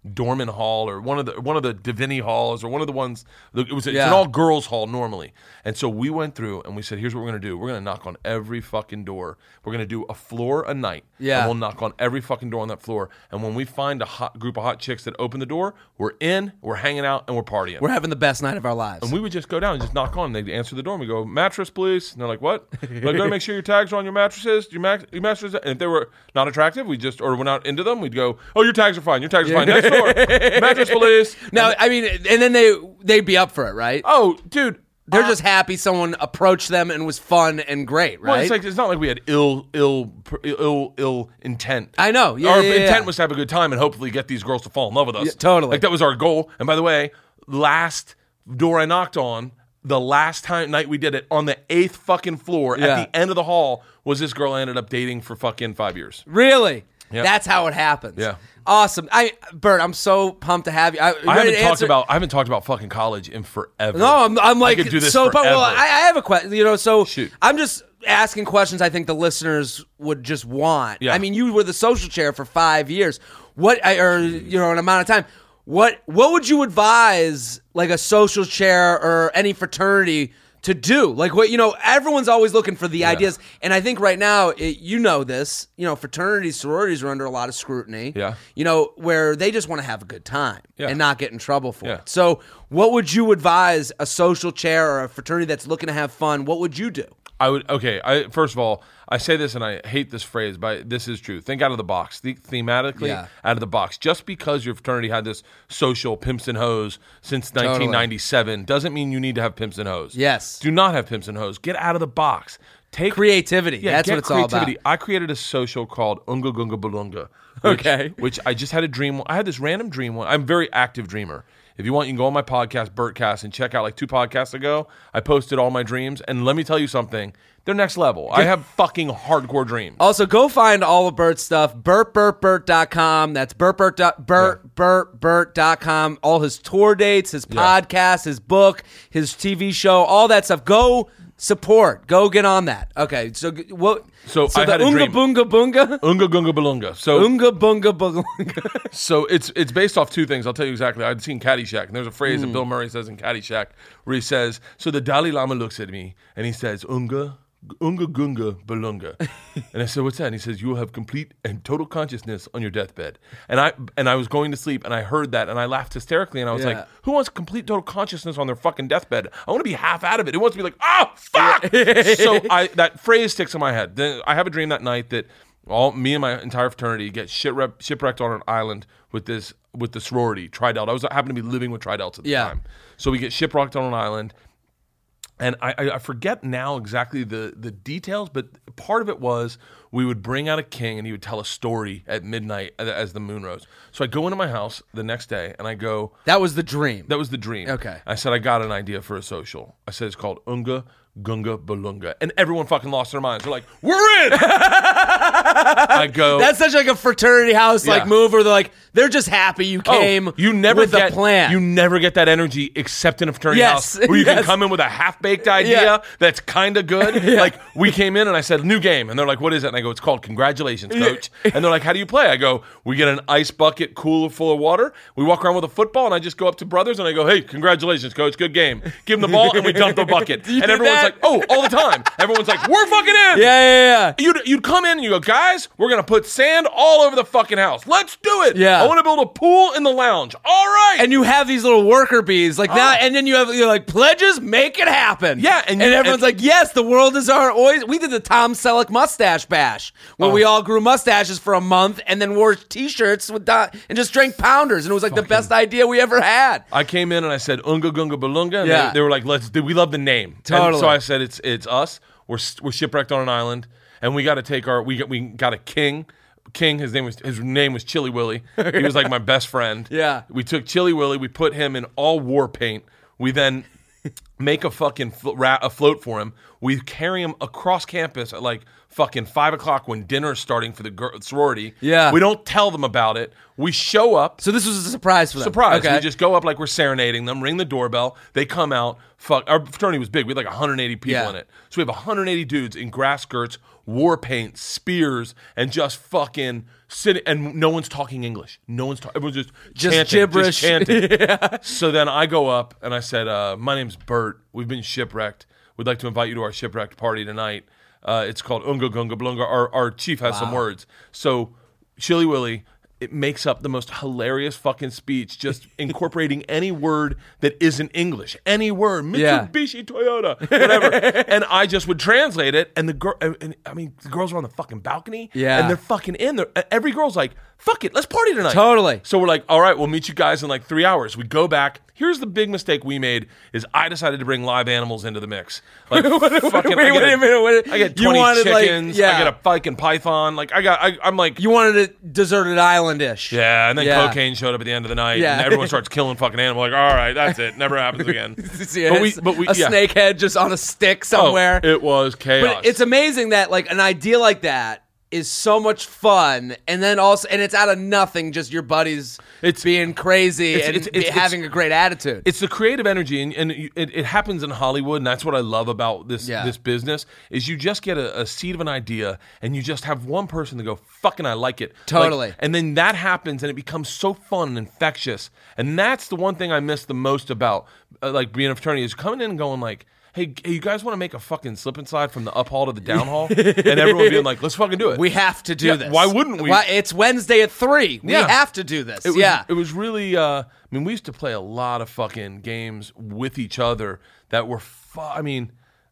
Dorman Hall or one of the one of the Divinity halls or one of the ones. It was it's Yeah. an all girls hall normally, and so we went through and we said, here's what we're gonna do. We're gonna knock on every fucking door. We're gonna do a floor a night. Yeah. And we'll knock on every fucking door on that floor. And when we find a hot group of hot chicks that open the door, we're in, we're hanging out, and we're partying. We're having the best night of our lives. And we would just go down and just knock on. They'd answer the door, and we go, mattress, please. And they're like, what? Like, go to make sure your tags are on your mattresses. Your, max, your mattresses. And if they were not attractive, we just, or we're not into them, we'd go, oh, your tags are fine. Your tags are fine. Next door. Mattress, please. Now, I mean, and then they they'd be up for it, right? Oh, dude. They're uh, just happy someone approached them and was fun and great, right? Well, it's like it's not like we had ill, ill, ill, ill intent. I know. Yeah, Our yeah, intent yeah. was to have a good time and hopefully get these girls to fall in love with us. Yeah, totally. Like that was our goal. And by the way, last door I knocked on, the last time night we did it on the eighth fucking floor Yeah. at the end of the hall was this girl I ended up dating for fucking five years. Really? Yeah. That's how it happens. Yeah. Awesome. I Bert, I'm so pumped to have you. I, I ready haven't to talked answer- about I haven't talked about fucking college in forever. No, I'm, I'm like I could do this so. forever. Well, I, I have a question. You know, so Shoot. I'm just asking questions I think the listeners would just want. Yeah. I mean, you were the social chair for five years. What, I- or you know, an amount of time. What, what would you advise, like a social chair or any fraternity to do? Like, what, you know, everyone's always looking for the ideas, and I think right now, it, you know this. You know, fraternities, sororities are under a lot of scrutiny. Yeah. You know, where they just want to have a good time Yeah. and not get in trouble for Yeah. it. So, what would you advise a social chair or a fraternity that's looking to have fun? What would you do? I would okay. I first of all, I say this and I hate this phrase, but this is true. Think out of the box. Think thematically Yeah. out of the box. Just because your fraternity had this social pimps and hoes since nineteen ninety-seven doesn't mean you need to have pimps and hoes. Yes. Do not have pimps and hoes. Get out of the box. Take Creativity. Yeah, That's get what it's all creativity. about. I created a social called Unga Gunga Balunga. Which, Okay. Which I just had a dream. I had this random dream. I'm a very active dreamer. If you want, you can go on my podcast, Bertcast, and check out like two podcasts ago. I posted all my dreams, and let me tell you something. They're next level. I have fucking hardcore dreams. Also, go find all of Bert's stuff, bert bert bert dot com. That's bert bert dot- bert bert bert dot com. All his tour dates, his podcast, his book, his T V show, all that stuff. Go support. Go get on that. Okay, so g- what? So I the had a Unga dream. Bunga Bunga? Unga Gunga Balunga. So Unga Bunga Bunga. So it's it's based off two things. I'll tell you exactly. I'd seen Caddyshack, and there's a phrase Hmm. that Bill Murray says in Caddyshack where he says, so the Dalai Lama looks at me, and he says, Unga, Unga Gunga Balunga. And I said, what's that? And he says, you will have complete and total consciousness on your deathbed. And I and I was going to sleep, and I heard that, and I laughed hysterically, and I was Yeah. like, who wants complete total consciousness on their fucking deathbed? I want to be half out of it. It wants to be like, oh, fuck! So I that phrase sticks in my head. Then I have a dream that night that all me and my entire fraternity get shipwrecked, shipwrecked on an island with this with the sorority Tri Delta. I was happened to be living with Tri Delta at the Yeah. time, so we get shipwrecked on an island, and I, I, I forget now exactly the the details, but part of it was we would bring out a king and he would tell a story at midnight as the moon rose. So I go into my house the next day and I go, That was the dream. that was the dream. Okay. I said, I got an idea for a social. I said, it's called Unga Gunga Balunga. And everyone fucking lost their minds. They're like, we're in! I go, That's such like a fraternity house like Yeah. move where they're like they're just happy you came. Oh, you never with get, a plan. You never get that energy except in a fraternity Yes, house where you yes. can come in with a half-baked idea Yeah. that's kind of good. Like, we came in and I said, new game. And they're like, what is it? And I go, it's called Congratulations, Coach. And they're like, how do you play? I go, we get an ice bucket cooler full of water. We walk around with a football and I just go up to brothers and I go, hey, congratulations, Coach. Good game. Give them the ball and we dump the bucket. You And did everyone's that? like, oh, all the time. Everyone's like, we're fucking in. yeah, yeah, yeah. You'd, you'd come in and you go, guys, we're going to put sand all over the fucking house. Let's do it. Yeah. I want to build a pool in the lounge. All right. And you have these little worker bees like that, and then you have you're like pledges, make it happen. Yeah, and and, you- everyone's and- like, yes, the world is our oyster. We did the Tom Selleck mustache bash where Oh. we all grew mustaches for a month and then wore T-shirts with Don, and just drank pounders, and it was like the best idea we ever had. I came in and I said Unga Gunga Balunga. And Yeah. they, they were like, "Let's do." We love the name. And Totally. so I said, "It's it's us. We're we're shipwrecked on an island, and we got to take our we got we got a king. King. His name was his name was Chili Willy. He was like my best friend. Yeah. We took Chili Willy. We put him in all war paint. We then make a fucking flo- ra- a float for him. We carry him across campus at like fucking five o'clock when dinner is starting for the gir- sorority. Yeah. We don't tell them about it. We show up. So this was a surprise for them. Surprise. Okay. We just go up like we're serenading them, ring the doorbell. They come out. Fuck. Our fraternity was big. We had like one hundred eighty people Yeah. in it. So we have one hundred eighty dudes in grass skirts, war paint, spears, and just fucking sitting. And no one's talking English. No one's talking. Everyone's just, Just chanting, gibberish. Just chanting. yeah. So then I go up and I said, uh, my name's Bert. We've been shipwrecked. We'd like to invite you to our shipwrecked party tonight. Uh, it's called Unga Gunga Blunga. Our, our chief has wow. some words. So Chili Willy, it makes up the most hilarious fucking speech, just incorporating any word that isn't English. Any word. Mitsubishi, yeah. Toyota, whatever. And I just would translate it, and the girl, and, I mean, the girls are on the fucking balcony, yeah. and they're fucking in there. Every girl's like, fuck it, let's party tonight. Totally. So we're like, all right, we'll meet you guys in like three hours. We go back. Here's the big mistake we made is I decided to bring live animals into the mix. Like, fucking, wait, I wait a, a minute. Wait, I get you twenty wanted, chickens. Like, yeah. I get a fucking python. Like, I got, I, I'm like. You wanted it deserted island-ish. Yeah, and then yeah. cocaine showed up at the end of the night, Yeah. and everyone starts killing fucking animals. Like, all right, that's it. Never happens again. yeah, but we, but we, a yeah. snake head just on a stick somewhere. Oh, it was chaos. But it's amazing that like an idea like that is so much fun, and then also, and it's out of nothing, just your buddies It's- being crazy it's- and it's- it's- be- having a great attitude. It's the creative energy, and, and it, it happens in Hollywood, and that's what I love about this Yeah. this business, is you just get a, a seed of an idea, and you just have one person to go, fucking I like it. Totally. Like, and then that happens, and it becomes so fun and infectious, and that's the one thing I miss the most about uh, like being a fraternity, is coming in and going like, Hey, hey, you guys want to make a fucking slip and slide from the up hall to the down hall? And everyone being like, let's fucking do it. We have to do Yeah, this. why wouldn't we? Why, it's Wednesday at three. We Yeah. have to do this. It was, yeah. It was really, uh, I mean, we used to play a lot of fucking games with each other that were, fu- I mean,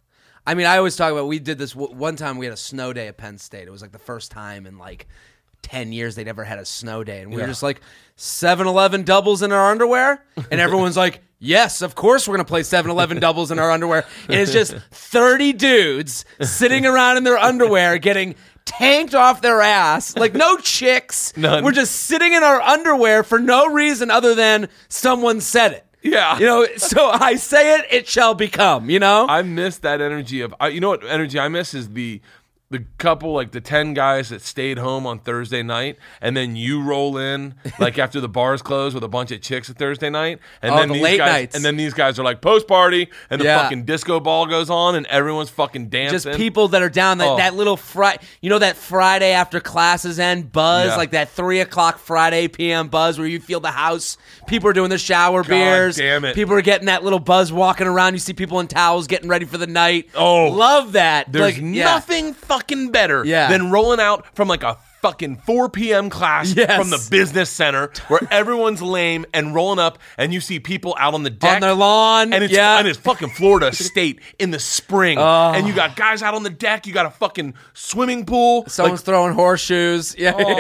I mean, I always talk about, we did this w- one time, we had a snow day at Penn State. It was like the first time in like ten years they'd ever had a snow day. And we Yeah. were just like, seven eleven doubles in our underwear? And everyone's like, yes, of course we're going to play seven eleven doubles in our underwear. And it's just thirty dudes sitting around in their underwear getting tanked off their ass. Like no chicks. None. We're just sitting in our underwear for no reason other than someone said it. Yeah. You know, so I say it, it shall become, you know? I miss that energy of, I, you know what energy I miss is the, the couple, like the ten guys that stayed home on Thursday night, and then you roll in like after the bars close with a bunch of chicks at Thursday night, and Oh, then the these late guys, nights. and then these guys are like post party, and the Yeah. fucking disco ball goes on, and everyone's fucking dancing. Just people that are down that, Oh. that little Friday, you know, that Friday after classes end buzz, Yeah. like that three o'clock Friday P M buzz where you feel the house. People are doing their shower beers. damn it. People are getting that little buzz walking around. You see people in towels getting ready for the night. Oh. Love that. There's Like, yeah. nothing fucking better Yeah. than rolling out from like a fucking four p.m. class Yes. from the business center where everyone's lame and rolling up, and you see people out on the deck On their lawn. and it's yeah. and it's fucking Florida State in the spring, Oh. and you got guys out on the deck. You got a fucking swimming pool. Someone's Like, throwing horseshoes. Yeah. Oh.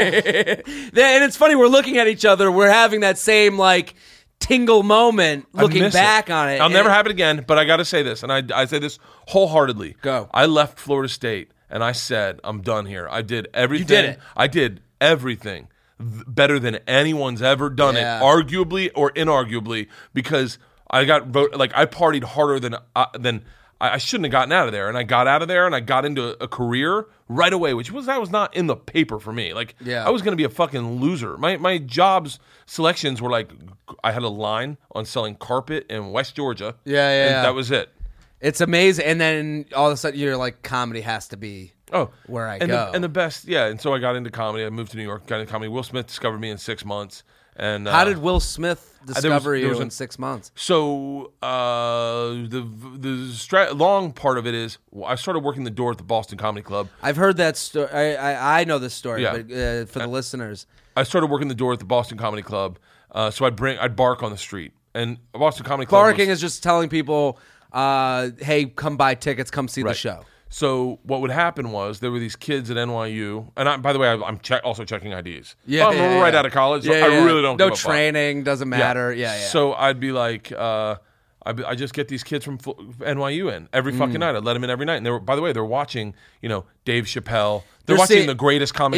And it's funny, we're looking at each other. We're having that same, like, tingle moment I looking miss back on it. I'll And never it- have it again. But I got to say this, and I I say this wholeheartedly. Go. I left Florida State, and I said, I'm done here. I did everything. did it. I did everything th- better than anyone's ever done Yeah. it, arguably or inarguably, because I got vote like I partied harder than uh, than I, I shouldn't have gotten out of there, and I got out of there, and I got into a, a career right away, which was that was not in the paper for me. Like Yeah. I was going to be a fucking loser. My my jobs selections were like I had a line on selling carpet in West Georgia. Yeah, yeah, and yeah. that was it. It's amazing. And then all of a sudden you're like, comedy has to be Oh, where I and go. The, and the best, yeah. And so I got into comedy. I moved to New York, got into comedy. Will Smith discovered me in six months. And uh, How did Will Smith discover there you was in a- six months? So uh, the the stra- long part of it is I started working the door at the Boston Comedy Club. I've heard that story. I, I I know this story, Yeah. but uh, for the listeners, I started working the door at the Boston Comedy Club. Uh, so I'd bring I'd bark on the street, and Boston Comedy Club. barking was, is just telling people, uh, "Hey, come buy tickets, come see the Right. show." So what would happen was there were these kids at N Y U, and I, by the way, I, I'm che- also checking I Ds. Yeah, I'm yeah, right yeah. out of college. So Yeah, I yeah. really don't. No give a fuck. training doesn't matter. Yeah, yeah. So I'd be like, uh, I, I just get these kids from Fl- N Y U in every Mm. fucking night. I'd let them in every night, and they were, by the way, they're watching, you know, Dave Chappelle. They're, They're watching seeing- the greatest comics if-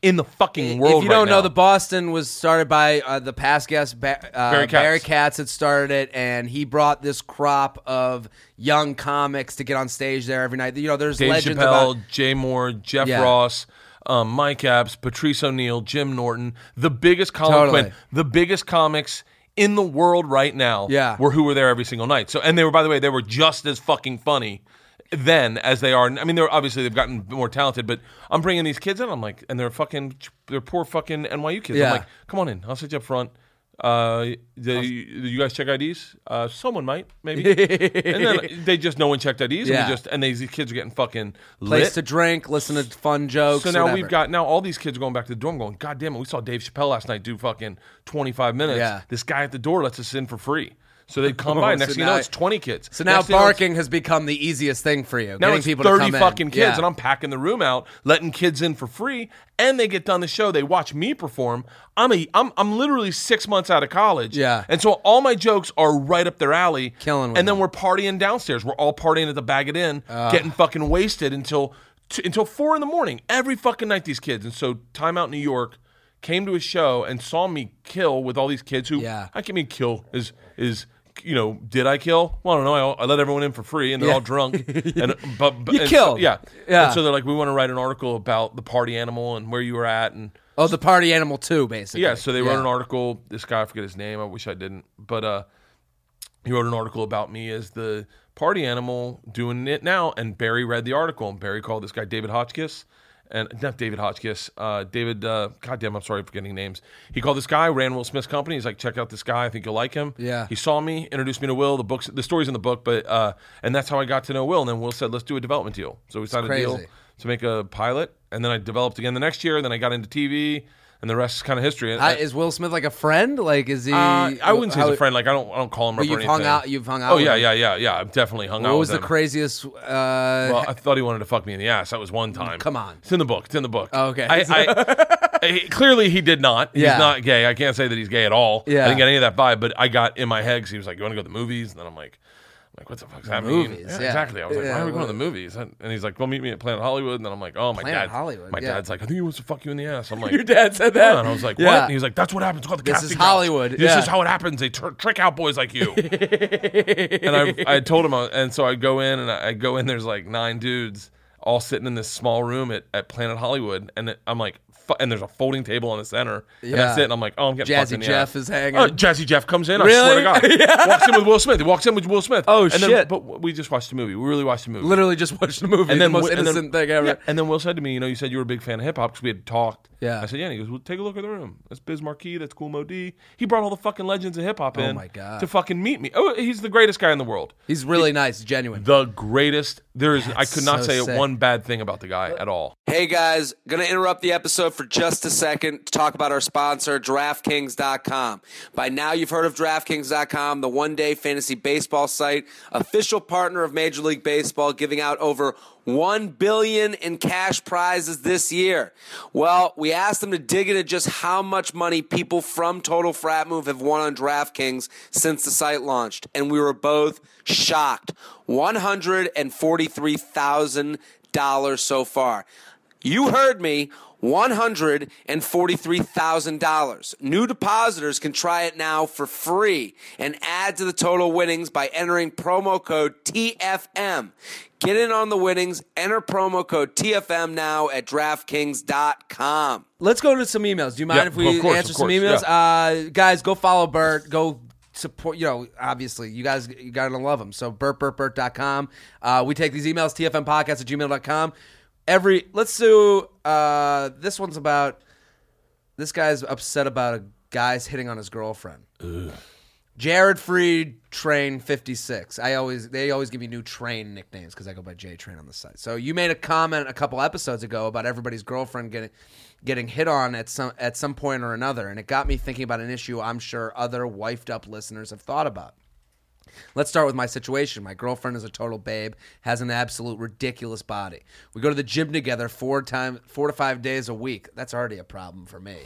in the fucking world. If you right don't now. know, the Boston was started by uh, the past guest ba- uh, Barry Katz. Barry Katz had started it, and he brought this crop of young comics to get on stage there every night. You know, there's Dave legends Chappelle, about Jay Moore, Jeff Yeah. Ross, um, Mike Epps, Patrice O'Neill, Jim Norton, the biggest Colin Totally. Quinn, the biggest comics in the world right now. Yeah. were who were there every single night. So, and they were, by the way, they were just as fucking funny then as they are. I mean, they're obviously they've gotten more talented, but I'm bringing these kids in. I'm like, and they're fucking, they're poor fucking N Y U kids. Yeah. I'm like, come on in. I'll sit you up front. Uh, the, you guys check I Ds? Uh, someone might, maybe. And then they just no one checked I Ds, Yeah. and we just and these kids are getting fucking place lit. to drink, listen to fun jokes. So now whatever. we've got now all these kids are going back to the dorm, going, God damn it, we saw Dave Chappelle last night do fucking twenty-five minutes. Yeah. This guy at the door lets us in for free. So they'd come by. Oh, Next so thing you know, now- it's twenty kids. So now Next thing you know, it's- barking has become the easiest thing for you. now getting it's people thirty to come fucking in. kids, Yeah. and I'm packing the room out, letting kids in for free, and they get done the show. They watch me perform. I'm a, I'm, I'm literally six months out of college, Yeah. and so all my jokes are right up their alley. Killing with and then them. we're partying downstairs. We're all partying at the Bag It In, getting fucking wasted until t- until four in the morning every fucking night. These kids, and so Time Out New York came to a show and saw me kill with all these kids who Yeah. I can mean kill is is. You know, did I kill? Well, I don't know. I, I let everyone in for free, and they're Yeah. all drunk. And but, but You and killed. So, yeah, Yeah. And so they're like, we want to write an article about the party animal and where you were at, and Oh, the party animal too, basically. yeah. So they wrote Yeah. an article. This guy, I forget his name. I wish I didn't, but uh, he wrote an article about me as the party animal doing it now. And Barry read the article, and Barry called this guy David Hotchkiss. And not David Hotchkiss, uh, David, uh, goddamn, I'm sorry for getting names. He called this guy, ran Will Smith's company. He's like, check out this guy. I think you'll like him. Yeah. He saw me, introduced me to Will. The books, the story's in the book, but, uh, and that's how I got to know Will. And then Will said, let's do a development deal. So we signed a deal crazy. to make a pilot. And then I developed again the next year. Then I got into T V, and the rest is kind of history. Hi, is Will Smith like a friend? Like, is he? uh, I wouldn't say he's how- a friend. Like I don't, I don't call him But up or you've anything. hung out. You've hung out. Oh with yeah, him. yeah, yeah, yeah. I've definitely hung out What with was the him. craziest? Uh, Well, I thought he wanted to fuck me in the ass. That was one time. Come on. It's in the book. It's in the book. Oh, okay. I, I, he- clearly, he did not. He's Yeah. not gay. I can't say that he's gay at all. Yeah. I didn't get any of that vibe, but I got in my head 'cause he was like, you want to go to the movies? And then I'm like, I'm like, what the fuck does that mean? Movies, Yeah, yeah. Exactly. I was like, Yeah, why are we going well- to the movies? And he's like, well, meet me at Planet Hollywood. And then I'm like, oh, my Planet dad. Hollywood, My yeah. dad's like, I think he wants to fuck you in the ass. I'm like, Your dad said that. yeah. And I was like, what? Yeah. And he's like, that's what happens. It's called the This casting is couch. Hollywood, This yeah. is how it happens. They tr- trick out boys like you. And I, I told him, I- and so I go in and I, I go in. There's like nine dudes all sitting in this small room at, at Planet Hollywood, and it, I'm like, fu- and there's a folding table in the center, and that's Yeah. it. And I'm like, oh, I'm getting Jazzy fucked in the Jeff ass. is hanging. Oh, Jazzy Jeff comes in. Really? I swear to God, walks in with Will Smith. He walks in with Will Smith. Oh, and shit. Then, but we just watched the movie. We really watched the movie. Literally just watched the movie. And then the most Will- and then- innocent thing ever. Yeah, and then Will said to me, you know, you said you were a big fan of hip hop because we had talked. Yeah. I said, yeah. And he goes, well, take a look at the room. That's Biz Markie. That's Kool Mo D. He brought all the fucking legends of hip hop in. Oh my God. To fucking meet me. Oh, he's the greatest guy in the world. He's really nice, genuine. The greatest. There is. I could not so say sick. one bad thing about the guy at all. Hey guys, gonna interrupt the episode for just a second to talk about our sponsor, DraftKings dot com. By now you've heard of DraftKings dot com, the one-day fantasy baseball site, official partner of Major League Baseball, giving out over one billion dollars in cash prizes this year. Well, we asked them to dig into just how much money people from Total Frat Move have won on DraftKings since the site launched, and we were both shocked. one hundred forty-three thousand dollars so far. You heard me, one hundred forty-three thousand dollars. New depositors can try it now for free and add to the total winnings by entering promo code T F M. Get in on the winnings. Enter promo code T F M now at DraftKings dot com. Let's go to some emails. Do you mind Yeah, if we of course, answer of some course, emails? yeah. Uh, guys, go follow Bert. Go support, you know, obviously, you guys, you got to love him. So, bert bert bert dot com. Uh, we take these emails, T F M podcast at gmail dot com. Every, let's do, uh, this one's about, this guy's upset about a guy's hitting on his girlfriend. Ugh. Jared Freed, Train fifty-six. I always they always give me new Train nicknames because I go by J Train on the site. So you made a comment a couple episodes ago about everybody's girlfriend getting getting hit on at some at some point or another, and it got me thinking about an issue I'm sure other wifed up listeners have thought about. Let's start with my situation. My girlfriend is a total babe, has an absolute ridiculous body. We go to the gym together four time, four to five days a week. That's already a problem for me.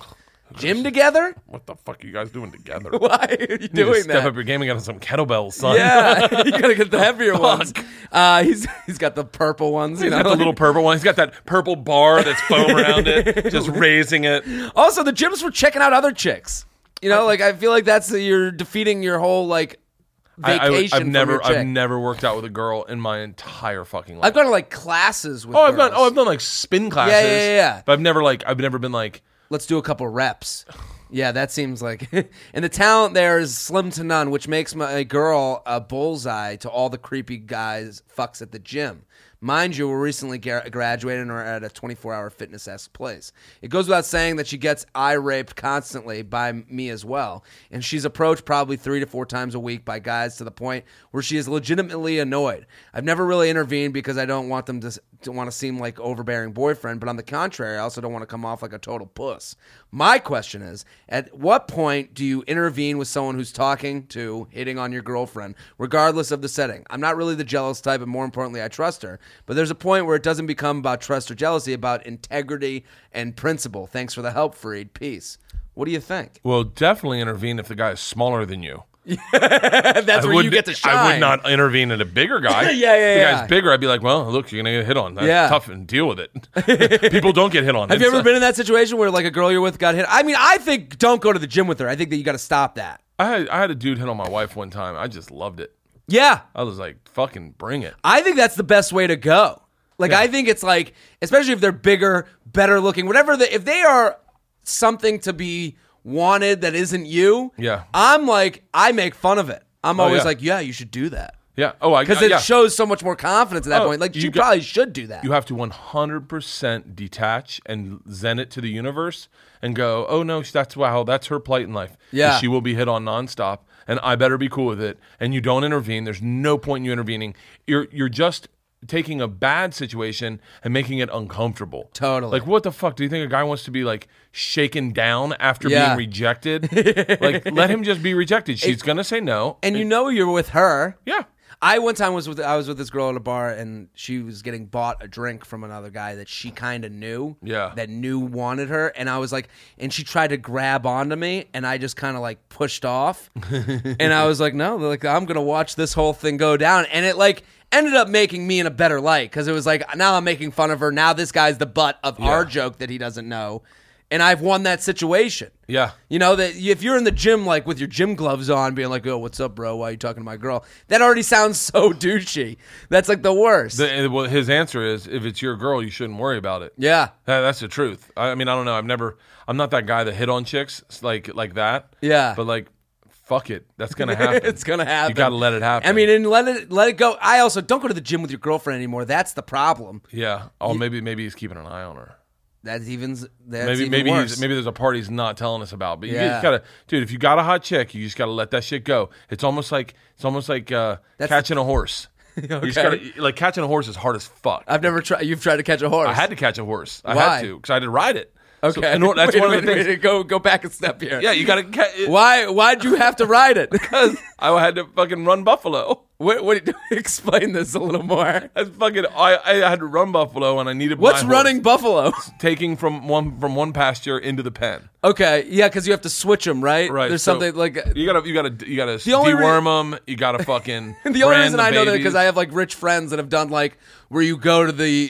gym together? What the fuck are you guys doing together? Why are you You need to doing step that? up your game and get on some kettlebells, son. Yeah, you gotta get the heavier ones. Uh, he's he's got the purple ones. You He's know, got the like- little purple one. He's got that purple bar that's foam around it, just raising it. Also, the gym's for checking out other chicks. You know, like I feel like that's you're defeating your whole like I, I, vacation. I've from never, your chick. I've never worked out with a girl in my entire fucking life. I've gone to like classes with. oh, I've done, girls. oh, I've done like spin classes. Yeah, yeah, yeah. But I've never like, I've never been like, Let's do a couple reps. Yeah, that seems like. And the talent there is slim to none, which makes my girl a bullseye to all the creepy guys fucks at the gym. Mind you, we're recently gar- graduated and are at a twenty-four hour fitness-esque place. It goes without saying that she gets eye-raped constantly by me as well, and she's approached probably three to four times a week by guys to the point where she is legitimately annoyed. I've never really intervened because I don't want them to, to want to seem like overbearing boyfriend, but on the contrary, I also don't want to come off like a total puss. My question is, at what point do you intervene with someone who's talking to, hitting on your girlfriend, regardless of the setting? I'm not really the jealous type, and more importantly, I trust her. But there's a point where it doesn't become about trust or jealousy, about integrity and principle. Thanks for the help, Freed. Peace. What do you think? well, definitely intervene if the guy is smaller than you. That's I where would, you get to shine. I would not intervene at a bigger guy. Yeah, yeah, If the yeah. guy's bigger, I'd be like, well, look, you're gonna get hit on. That's Yeah. tough, and deal with it. People don't get hit on. Have you It's, ever uh, been in that situation where like a girl you're with got hit? I mean, I think don't go to the gym with her. I think that you got to stop that. I had, I had a dude hit on my wife one time. I just loved it. Yeah. I was like, fucking bring it. I think that's the best way to go. Like, Yeah. I think it's like, especially if they're bigger, better looking, whatever. The, if they are something to be wanted that isn't you, Yeah. I'm like, I make fun of it. I'm Oh, always yeah. like, yeah, you should do that. Yeah. Oh, I Because uh, it yeah. shows so much more confidence at that Oh, point. Like, you she got- probably should do that. You have to one hundred percent detach and zen it to the universe and go, oh, no, that's wow, that's her plight in life. Yeah. She will be hit on nonstop, and I better be cool with it. And you don't intervene. There's no point in you intervening. You're You're just taking a bad situation and making it uncomfortable. Totally. Like, what the fuck? Do you think a guy wants to be, like, shaken down after Yeah. being rejected? Like, let him just be rejected. She's going to say no. and you know you're with her. Yeah. I one time was with I was with this girl at a bar and she was getting bought a drink from another guy that she kind of knew, Yeah. that knew wanted her, and I was like, and she tried to grab onto me, and I just kind of like pushed off, and I was like, no, like I'm gonna watch this whole thing go down, and it like ended up making me in a better light because it was like now I'm making fun of her, now this guy's the butt of our joke that he doesn't know, and I've won that situation. Yeah. You know, that if you're in the gym, like with your gym gloves on, being like, oh, what's up, bro? Why are you talking to my girl? That already sounds so douchey. That's like the worst. The, well, his answer is, if it's your girl, you shouldn't worry about it. yeah. That, that's the truth. I, I mean, I don't know. I've never. I'm not that guy that hit on chicks like like that. Yeah. But like, fuck it. That's gonna happen. It's going to happen. You got to let it happen. I mean, and let it let it go. I also don't go to the gym with your girlfriend anymore. That's the problem. yeah. Oh, maybe maybe he's keeping an eye on her. That's even that's Maybe even maybe worse. he's, maybe there's a part he's not telling us about. But you Yeah. just gotta, dude. If you got a hot chick, you just gotta let that shit go. It's almost like it's almost like uh, That's catching a horse. You just Okay. gotta, like catching a horse is hard as fuck. I've never tried. You've tried to catch a horse. I had to catch a horse. I Why? had to because I had to ride it. Okay. So, in order, that's Wait, one wait, of the things. wait, go go back a step here. Yeah, you gotta. Ca- Why why'd you have to ride it? Because I had to fucking run buffalo. what, what explain this a little more. That's fucking. I, I had to run buffalo, and I needed. What's my running horse. buffalo? Taking from one from one pasture into the pen. Okay, yeah, because you have to switch them, right? Right. There's so something like you gotta you gotta you gotta only re- deworm them. You gotta fucking. the only brand reason the I know that babies. because I have like rich friends that have done like where you go to the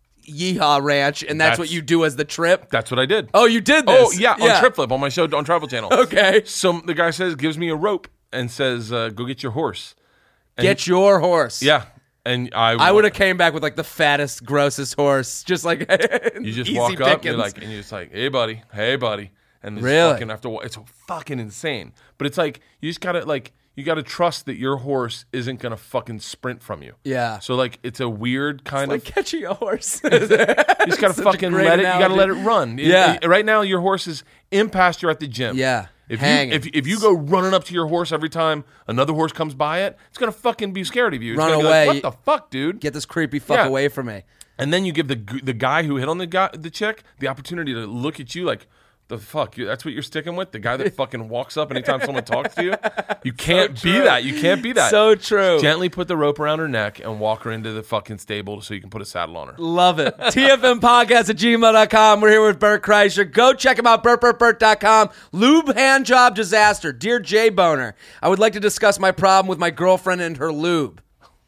Yeehaw Ranch and that's, That's- what you do as the trip. That's what I did. Oh, you did Oh this? yeah, on Trip Flip on my show on Travel Channel. Okay, So the guy says gives me a rope and says uh, go get your horse. And get your horse. Yeah, and I I would have came back with like the fattest, grossest horse, just like You just easy walk up, pickings. you're like, and you're just like, hey buddy, hey buddy, and this Really? fucking after it's fucking insane. But it's like you just gotta like you gotta trust that your horse isn't gonna fucking sprint from you. Yeah. So like it's a weird kind like of catching a horse. you just gotta Such a fucking great let it. You gotta analogy. let it run. Yeah. It- right now your horse is in pasture at the gym. Yeah. If Hanging. you if if you go running up to your horse every time another horse comes by it, it's gonna fucking be scared of you. It's Run gonna be away. Like, what the fuck, dude? Get this creepy fuck Yeah. away from me. And then you give the g- the guy who hit on the guy the chick the opportunity to look at you like, The fuck? You, that's what you're sticking with? The guy that fucking walks up anytime someone talks to you? You can't so be that. You can't be that. So true. Gently put the rope around her neck and walk her into the fucking stable so you can put a saddle on her. Love it. T F M podcast at gmail dot com. We're here with Bert Kreischer. Go check him out, bert bert bert dot com. Lube hand job disaster. Dear Jay Boner, I would like to discuss my problem with my girlfriend and her lube.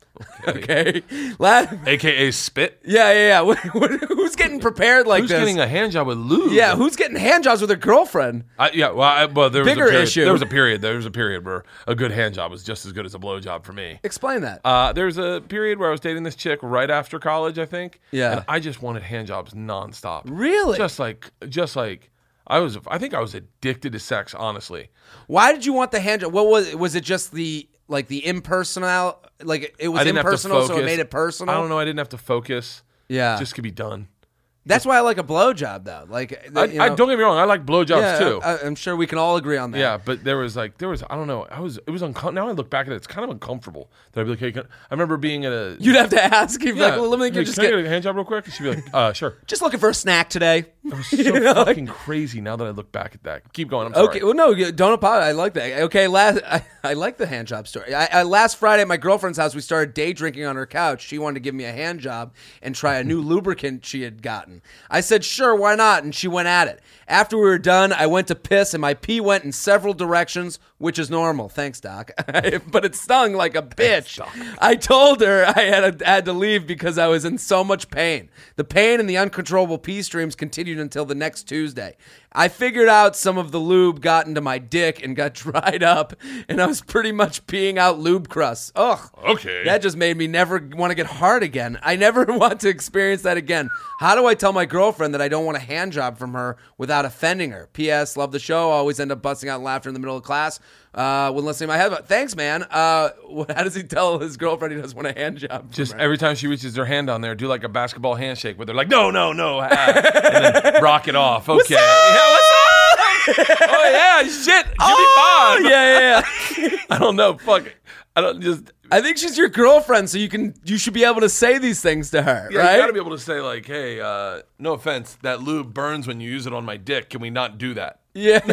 Okay. okay. La- A K A spit? Yeah, yeah, yeah. Who's getting prepared like who's this? Who's getting a hand job with lube? Yeah, who's getting hand jobs with their girlfriend? I, yeah, well, I, well there was Bigger a period, issue. There was a period. There was a period where a good hand job was just as good as a blow job for me. Explain that. Uh, there was a period where I was dating this chick right after college, I think. Yeah. And I just wanted hand jobs nonstop. Really? Just like, just like, I was. I think I was addicted to sex. Honestly. Why did you want the hand job? What was? Was it just the like the impersonal? Like it was I didn't impersonal, have to focus. so it made it personal. I don't know. I didn't have to focus. Yeah. It just could be done. That's why I like a blowjob, though. Like, I, you know, I don't get me wrong. I like blowjobs yeah, too. I, I'm sure we can all agree on that. Yeah, but there was like there was I don't know. I was it was uncomfortable. Now I look back at it, it's kind of uncomfortable. That I'd be like, hey, can, I remember being at a. You'd have to ask. You'd be yeah, like, well, let me hey, just can get, I get a hand job real quick. And she'd be like, uh, sure. just looking for a snack today. It was so You know, like- fucking crazy. Now that I look back at that, keep going. I'm sorry. Okay, well, no, you- don't apologize. I like that. Okay, last I, I like the hand job story. I, I, last Friday at my girlfriend's house, we started day drinking on her couch. She wanted to give me a hand job and try a new lubricant she had gotten. I said, sure, why not? And she went at it. After we were done, I went to piss, and my pee went in several directions, which is normal. Thanks, Doc. But it stung like a bitch. I told her I had, had to leave because I was in so much pain. The pain and the uncontrollable pee streams continued until the next Tuesday. I figured out some of the lube got into my dick and got dried up, and I was pretty much peeing out lube crusts. Ugh. Okay. That just made me never want to get hard again. I never want to experience that again. How do I tell my girlfriend that I don't want a hand job from her without offending her? P S. Love the show. Always end up busting out laughter in the middle of class uh, when listening to my head. Thanks, man. Uh, how does he tell his girlfriend he doesn't want a hand job from Just her? every time she reaches her hand on there, do like a basketball handshake where they're like, no, no, no, ah, and then rock it off. Okay. Yeah, what's up? Oh, yeah, shit. Give Oh, me five. yeah, yeah, yeah. I don't know. Fuck. I don't just. I think she's your girlfriend, so you can you should be able to say these things to her, Yeah, right? you gotta be able to say like, hey, uh, no offense, that lube burns when you use it on my dick. Can we not do that? Yeah.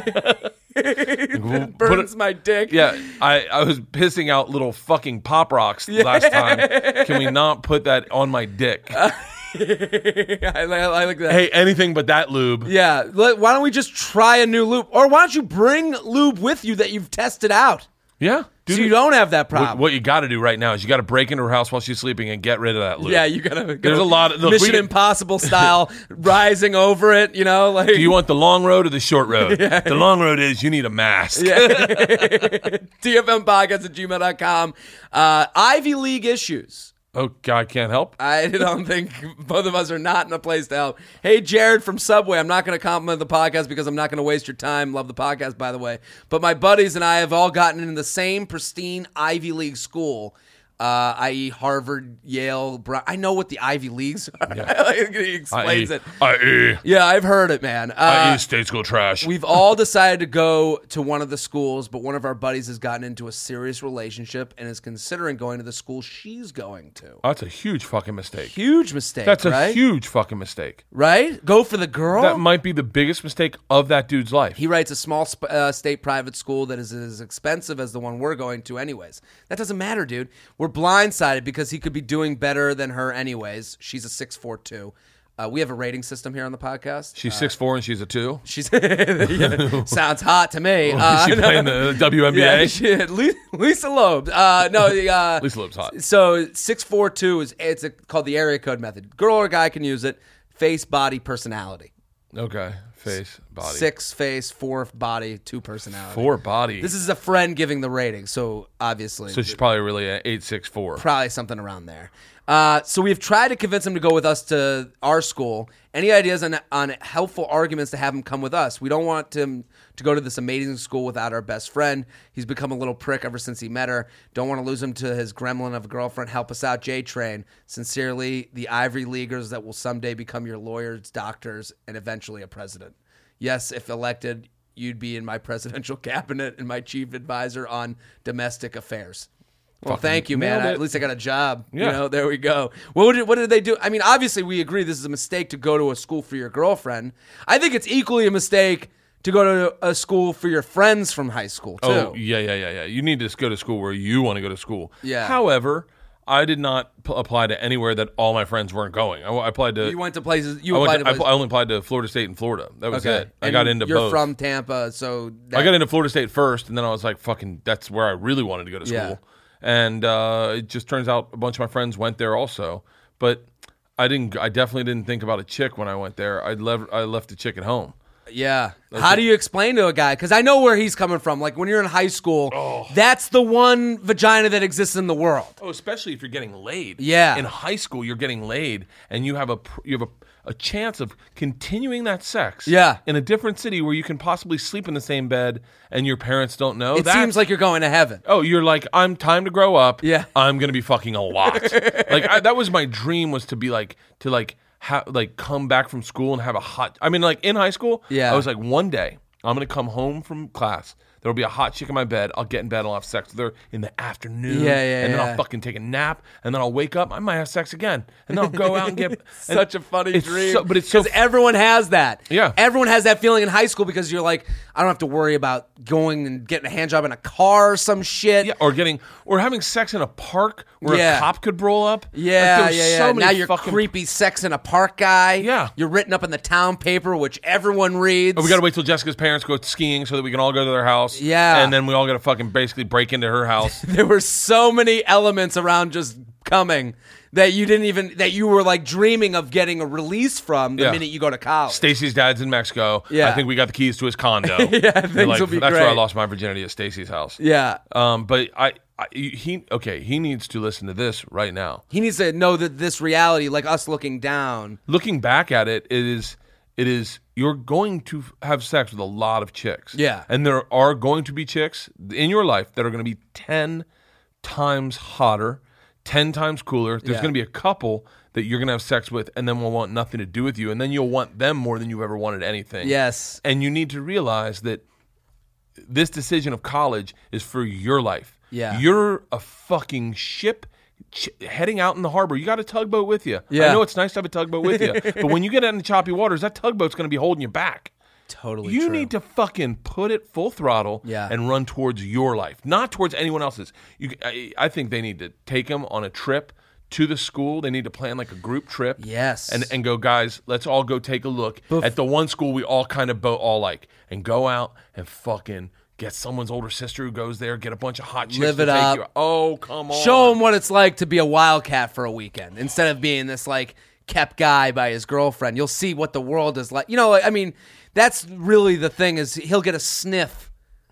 It Burns my dick. Yeah, I, I was pissing out little fucking pop rocks last time. Can we not put that on my dick? I, I like that. Hey, anything but that lube. Yeah, let- why don't we just try a new lube? Or why don't you bring lube with you that you've tested out? Yeah. So dude, you don't have that problem. What, what you got to do right now is you got to break into her house while she's sleeping and get rid of that lube. Yeah, you gotta. There's a lot of- look, Mission we- Impossible style, rising over it. You know, like. Do you want the long road or the short road? Yeah. The long road is you need a mask. Yeah. T F M podcast at gmail dot com. Uh, Ivy League issues. Oh, God, can't help. I don't think both of us are not in a place to help. Hey, Jared from Subway. I'm not going to compliment the podcast because I'm not going to waste your time. Love the podcast, by the way. But my buddies and I have all gotten into the same pristine Ivy League school, uh, that is. Harvard, Yale. Brown. I know what the Ivy Leagues are. Yeah. He explains it. I E. Yeah, I've heard it, man. Uh, I E state school trash. We've all decided to go to one of the schools, but one of our buddies has gotten into a serious relationship and is considering going to the school she's going to. That's a huge fucking mistake. Huge mistake, That's a right? huge fucking mistake. Right? Go for the girl? That might be the biggest mistake of that dude's life. He writes a small sp- uh, state private school that is as expensive as the one we're going to anyways. That doesn't matter, dude. We're blindsided because he could be doing better than her anyways. She's a six four two. Uh, we have a rating system here on the podcast. She's six four and she's a two. She's yeah, sounds hot to me. Uh, Is she playing the W N B A? yeah, she, Lisa Loeb. Uh, no, uh, Lisa Loeb's hot. So six four two is it's a, called the area code method. Girl or guy can use it. Face, body, personality. Okay. Face, body. Six face, four body, two personality. Four body. This is a friend giving the rating, so obviously, so she's probably really an eight six four. probably something around there. Uh, so we've tried to convince him to go with us to our school. Any ideas on, on helpful arguments to have him come with us? We don't want him to go to this amazing school without our best friend. He's become a little prick ever since he met her. Don't want to lose him to his gremlin of a girlfriend. Help us out, J-Train. Sincerely, the Ivy Leaguers that will someday become your lawyers, doctors, and eventually a president. Yes, if elected, you'd be in my presidential cabinet and my chief advisor on domestic affairs. Well, Fucking thank you, man. nailed it. At least I got a job. Yeah. You know, there we go. What did, what did they do? I mean, obviously, we agree this is a mistake to go to a school for your girlfriend. I think it's equally a mistake to go to a school for your friends from high school, too. Oh, yeah, yeah, yeah, yeah. You need to go to school where you want to go to school. Yeah. However, I did not p- apply to anywhere that all my friends weren't going. I, I applied to. You went to places. You I, applied went to, to, I, places. I only applied to Florida State and Florida. That was Okay. it. I And got into you're both. from Tampa, so that, I got into Florida State first, and then I was like, "Fucking, that's where I really wanted to go to school." Yeah. And uh, it just turns out a bunch of my friends went there also, but I didn't. I definitely didn't think about a chick when I went there. I left. I left the chick at home. Yeah. How do you explain to a guy? Because I know where he's coming from. Like when you're in high school, oh. that's the one vagina that exists in the world. Oh, especially if you're getting laid. Yeah. In high school, you're getting laid, and you have a you have a, a chance of continuing that sex. Yeah. In a different city where you can possibly sleep in the same bed, and your parents don't know. It That's, seems like you're going to heaven. Oh, you're like, I'm time to grow up. Yeah. I'm gonna be fucking a lot. Like I, that was my dream, was to be like to like. Ha- like come back from school and have a hot I mean like in high school yeah. I was like, one day I'm gonna come home from class, there'll be a hot chick in my bed, I'll get in bed and I'll have sex with her in the afternoon, yeah, yeah, and then yeah. I'll fucking take a nap, and then I'll wake up, I might have sex again, and then I'll go out and get such a funny it's dream so, but it's so because everyone has that. Yeah. Everyone has that feeling in high school because you're like, I don't have to worry about going and getting a hand job in a car or some shit. yeah, or getting or having sex in a park where Yeah. a cop could roll up. Yeah, like, yeah, yeah. so many now you're fucking, creepy sex in a park guy. Yeah. You're written up in the town paper, which everyone reads. Oh, we gotta wait till Jessica's parents go skiing so that we can all go to their house. Yeah. And then we all gotta fucking basically break into her house. There were so many elements around just coming that you didn't even that you were like dreaming of getting a release from the Yeah. minute you go to college. Stacy's dad's in Mexico. Yeah. I think we got the keys to his condo. Yeah, things like, will be that's great. where I lost my virginity, at Stacy's house. Yeah. Um, but I, I, he, okay, he needs to listen to this right now. He needs to know that this reality, like us looking down. Looking back at it, it is, it is. You're going to have sex with a lot of chicks. Yeah. And there are going to be chicks in your life that are going to be ten times hotter, ten times cooler. There's Yeah. going to be a couple that you're going to have sex with and then will want nothing to do with you. And then you'll want them more than you ever wanted anything. Yes. And you need to realize that this decision of college is for your life. Yeah. You're a fucking ship ch- heading out in the harbor. You got a tugboat with you. Yeah. I know it's nice to have a tugboat with you, but when you get out in the choppy waters, that tugboat's going to be holding you back. Totally You true. need to fucking put it full throttle Yeah. and run towards your life, not towards anyone else's. You, I, I think they need to take them on a trip to the school. They need to plan like a group trip. Yes. And and go, guys, let's all go take a look at the one school we all kind of both all like, and go out and fucking get someone's older sister who goes there, get a bunch of hot chicks Live to it take up. you. Oh, come on. Show him what it's like to be a wildcat for a weekend instead of being this like kept guy by his girlfriend. You'll see what the world is like. You know, I mean, that's really the thing, is he'll get a sniff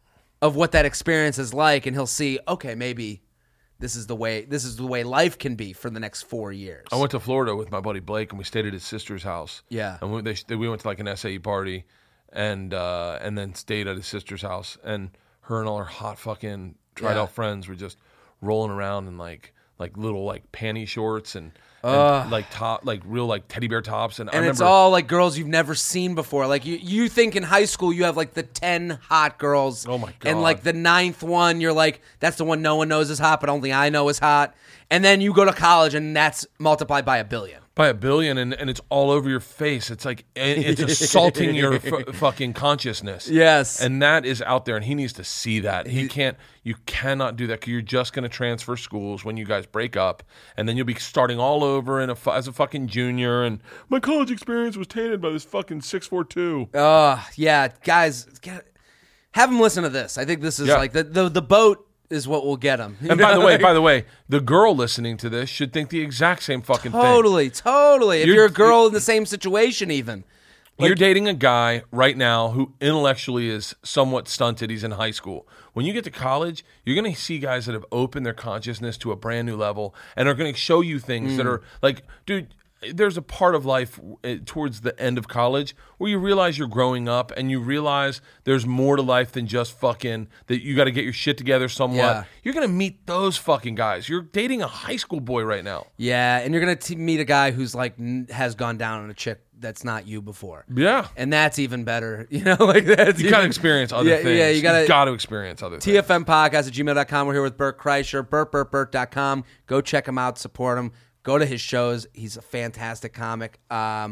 of what that experience is like, and he'll see, okay, maybe this is the way this is the way life can be for the next four years. I went to Florida with my buddy Blake, and we stayed at his sister's house. Yeah. And we, they, we went to like an S A E party, and uh, and then stayed at his sister's house. And her and all her hot fucking tried Yeah. out friends were just rolling around in like like little like panty shorts and, and like top like real like teddy bear tops. And, I and remember, it's all like girls you've never seen before. Like you, you think in high school you have like the ten hot girls. Oh my And God. like the ninth one, you're like, that's the one no one knows is hot, but only I know is hot. And then you go to college, and that's multiplied by a billion. by a billion, and, and it's all over your face. It's like it's assaulting your f- fucking consciousness. Yes. And that is out there, and he needs to see that. He can't. You cannot do that, because you're just going to transfer schools when you guys break up, and then you'll be starting all over in a fu- as a fucking junior. And my college experience was tainted by this fucking six four two. Uh, yeah, guys, get, have them listen to this. I think this is Yeah. like the, the the boat is what will get them. And by the way, by the way, the girl listening to this should think the exact same fucking thing. totally, totally. If You're- you're, a girl in the same situation, even. You're dating a guy right now who intellectually is somewhat stunted. He's in high school. When you get to college, you're going to see guys that have opened their consciousness to a brand new level and are going to show you things that are like, dude, there's a part of life uh, towards the end of college where you realize you're growing up, and you realize there's more to life than just fucking that you got to get your shit together somewhat. Yeah. You're going to meet those fucking guys. You're dating a high school boy right now. Yeah, and you're gonna t- meet a guy who's like n- has gone down on a chick that's not you before. Yeah. And that's even better. You know, like that's You even, got to experience other yeah, things. Yeah, you gotta got to experience other things. T F M podcast at gmail dot com. We're here with Bert Kreischer, bert bert bert dot com. Go check him out, support him. Go to his shows. He's a fantastic comic. Um,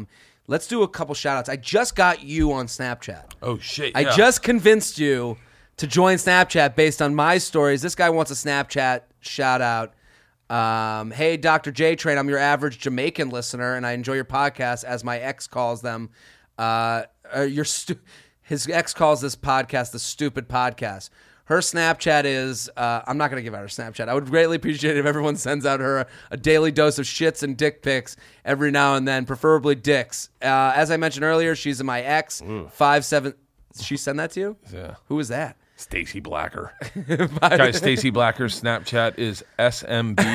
let's do a couple shout outs. I just got you on Snapchat. Oh, shit. I yeah. just convinced you to join Snapchat based on my stories. This guy wants a Snapchat shout out. Um, hey, Doctor J Train, I'm your average Jamaican listener, and I enjoy your podcast, as my ex calls them. Uh, uh, your stu- his ex calls this podcast the stupid podcast. Her Snapchat is, uh, I'm not going to give out her Snapchat. I would greatly appreciate it if everyone sends out her a, a daily dose of shits and dick pics every now and then, preferably dicks. Uh, as I mentioned earlier, she's my ex. Ooh. Five seven. She send that to you? Yeah. Who is that? Stacy Blacker. Guys, Stacy Blacker's Snapchat is S M B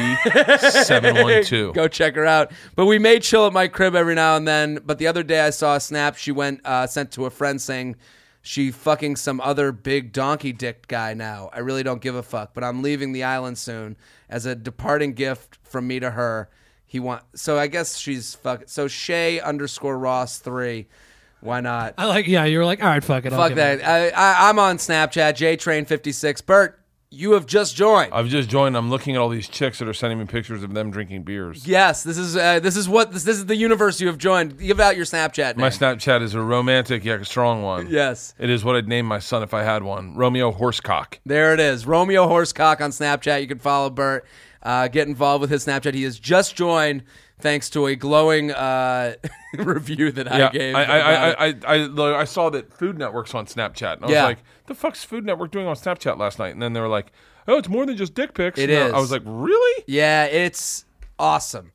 seven one two. Go check her out. But we may chill at my crib every now and then. But the other day I saw a snap she went uh, sent to a friend saying she fucking some other big donkey dick guy now. I really don't give a fuck. But I'm leaving the island soon as a departing gift from me to her. He want so I guess she's fuck. So Shay underscore Ross three. Why not? I like, yeah, you were like, all right, fuck it. Fuck that. I, I, I'm on Snapchat, J Train fifty-six. Bert, you have just joined. I've just joined. I'm looking at all these chicks that are sending me pictures of them drinking beers. Yes, this is uh, this is what this, this is the universe you have joined. Give out your Snapchat name. My Snapchat is a romantic yet strong one. Yes. It is what I'd name my son if I had one. Romeo Horsecock. There it is. Romeo Horsecock on Snapchat. You can follow Bert. Uh, get involved with his Snapchat. He has just joined thanks to a glowing uh, review that I yeah, gave. I, I, I, I, I, I saw that Food Network's on Snapchat. And I yeah. was like, the fuck's Food Network doing on Snapchat last night? And then they were like, oh, it's more than just dick pics. It and is. I was like, really? Yeah, it's awesome.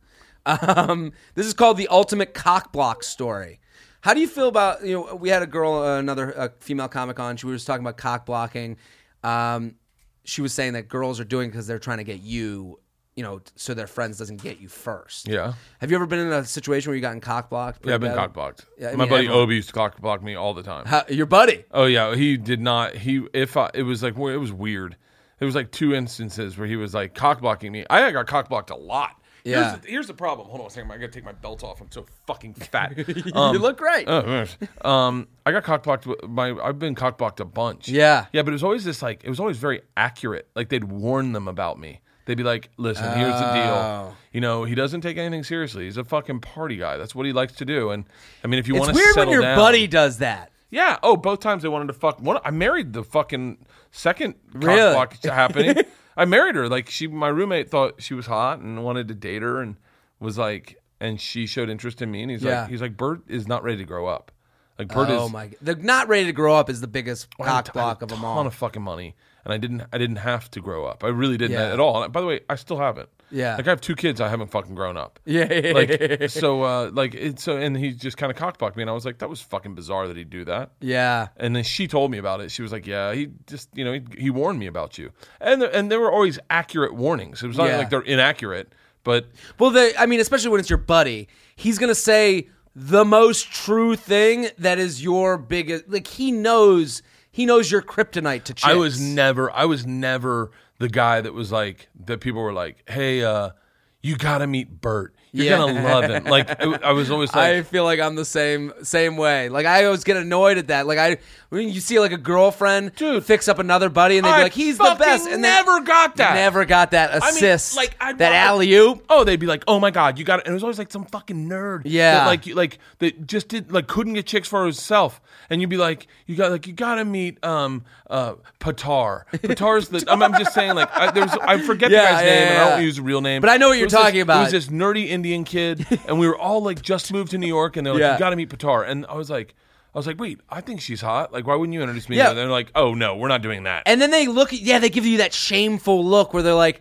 Um, this is called the ultimate cock block story. How do you feel about, you know, we had a girl, uh, another uh, female comic on. She was talking about cock blocking. Um, she was saying that girls are doing it because they're trying to get you, you know, so their friends doesn't get you first. Yeah. Have you ever been in a situation where you gotten cock blocked? Yeah, I've been cock blocked. Yeah, I My mean, buddy everyone- Obi used to cock block me all the time. How, your buddy? Oh yeah, he did not. He if I, it was like it was weird. There was like two instances where he was like cock blocking me. I got cock blocked a lot. Yeah. Here's the, here's the problem. Hold on a second. I got to take my belt off. I'm so fucking fat. you Um, look great. Uh, um, I got cock blocked. My I've been cock blocked a bunch. Yeah. Yeah, but it was always this like it was always very accurate. Like they'd warn them about me. They'd be like, listen, here's the deal. Oh. You know, he doesn't take anything seriously. He's a fucking party guy. That's what he likes to do. And I mean, if you It's want to weird settle when your down, buddy does that. yeah. Oh, both times they wanted to fuck. One, I married the fucking second Really? cock block happening. I married her. Like she, my roommate thought she was hot and wanted to date her, and was like, and she showed interest in me. And he's Yeah. like, he's like, Bert is not ready to grow up. Like Bert Oh is. my god. The not ready to grow up is the biggest I had a cock t- block I of had a them all. ton of fucking money, and I didn't. I didn't have to grow up. I really didn't Yeah. at all. And by the way, I still haven't. Yeah. Like I have two kids. I haven't fucking grown up. Yeah, yeah, yeah. Like so. Uh, like it's so, and he just kind of cockblocked me, and I was like, that was fucking bizarre that he'd do that. Yeah. And then she told me about it. She was like, "Yeah, he just, you know, he, he warned me about you." And there, and there were always accurate warnings. It was not Yeah. like they're inaccurate, but Well, they, I mean, especially when it's your buddy, he's going to say the most true thing that is your biggest, like he knows, he knows your kryptonite to chicks. I was never, I was never the guy that was like, that people were like, "Hey, uh, you got to meet Bert. You're Yeah. gonna love him." Like it, I was always I like, feel like I'm the same same way. Like I always get annoyed at that. Like I, when you see like a girlfriend Dude. fix up another buddy, and they be I like, "He's the fucking best," and they never got that. never got that I mean, assist, like, I'd that want- alley oop. Oh, they'd be like, "Oh my god, you got it!" And it was always like some fucking nerd, Yeah. that, like, you- like that just did like couldn't get chicks for himself, and you'd be like, "You got like you got to meet um uh Patar. Patar's the." I'm, I'm just saying, like, I, there's I forget Yeah, the guy's yeah, name, and I yeah. don't use the real name, But I know what It you're was this- talking about. It was this nerdy Indian kid, and we were all like just moved to New York, and they're like, Yeah. "You got to meet Patar," and I was like. I was like, wait, I think she's hot. Like, why wouldn't you introduce me? Yeah. to her? They're like, oh, no, we're not doing that. And then they look, yeah, they give you that shameful look where they're like,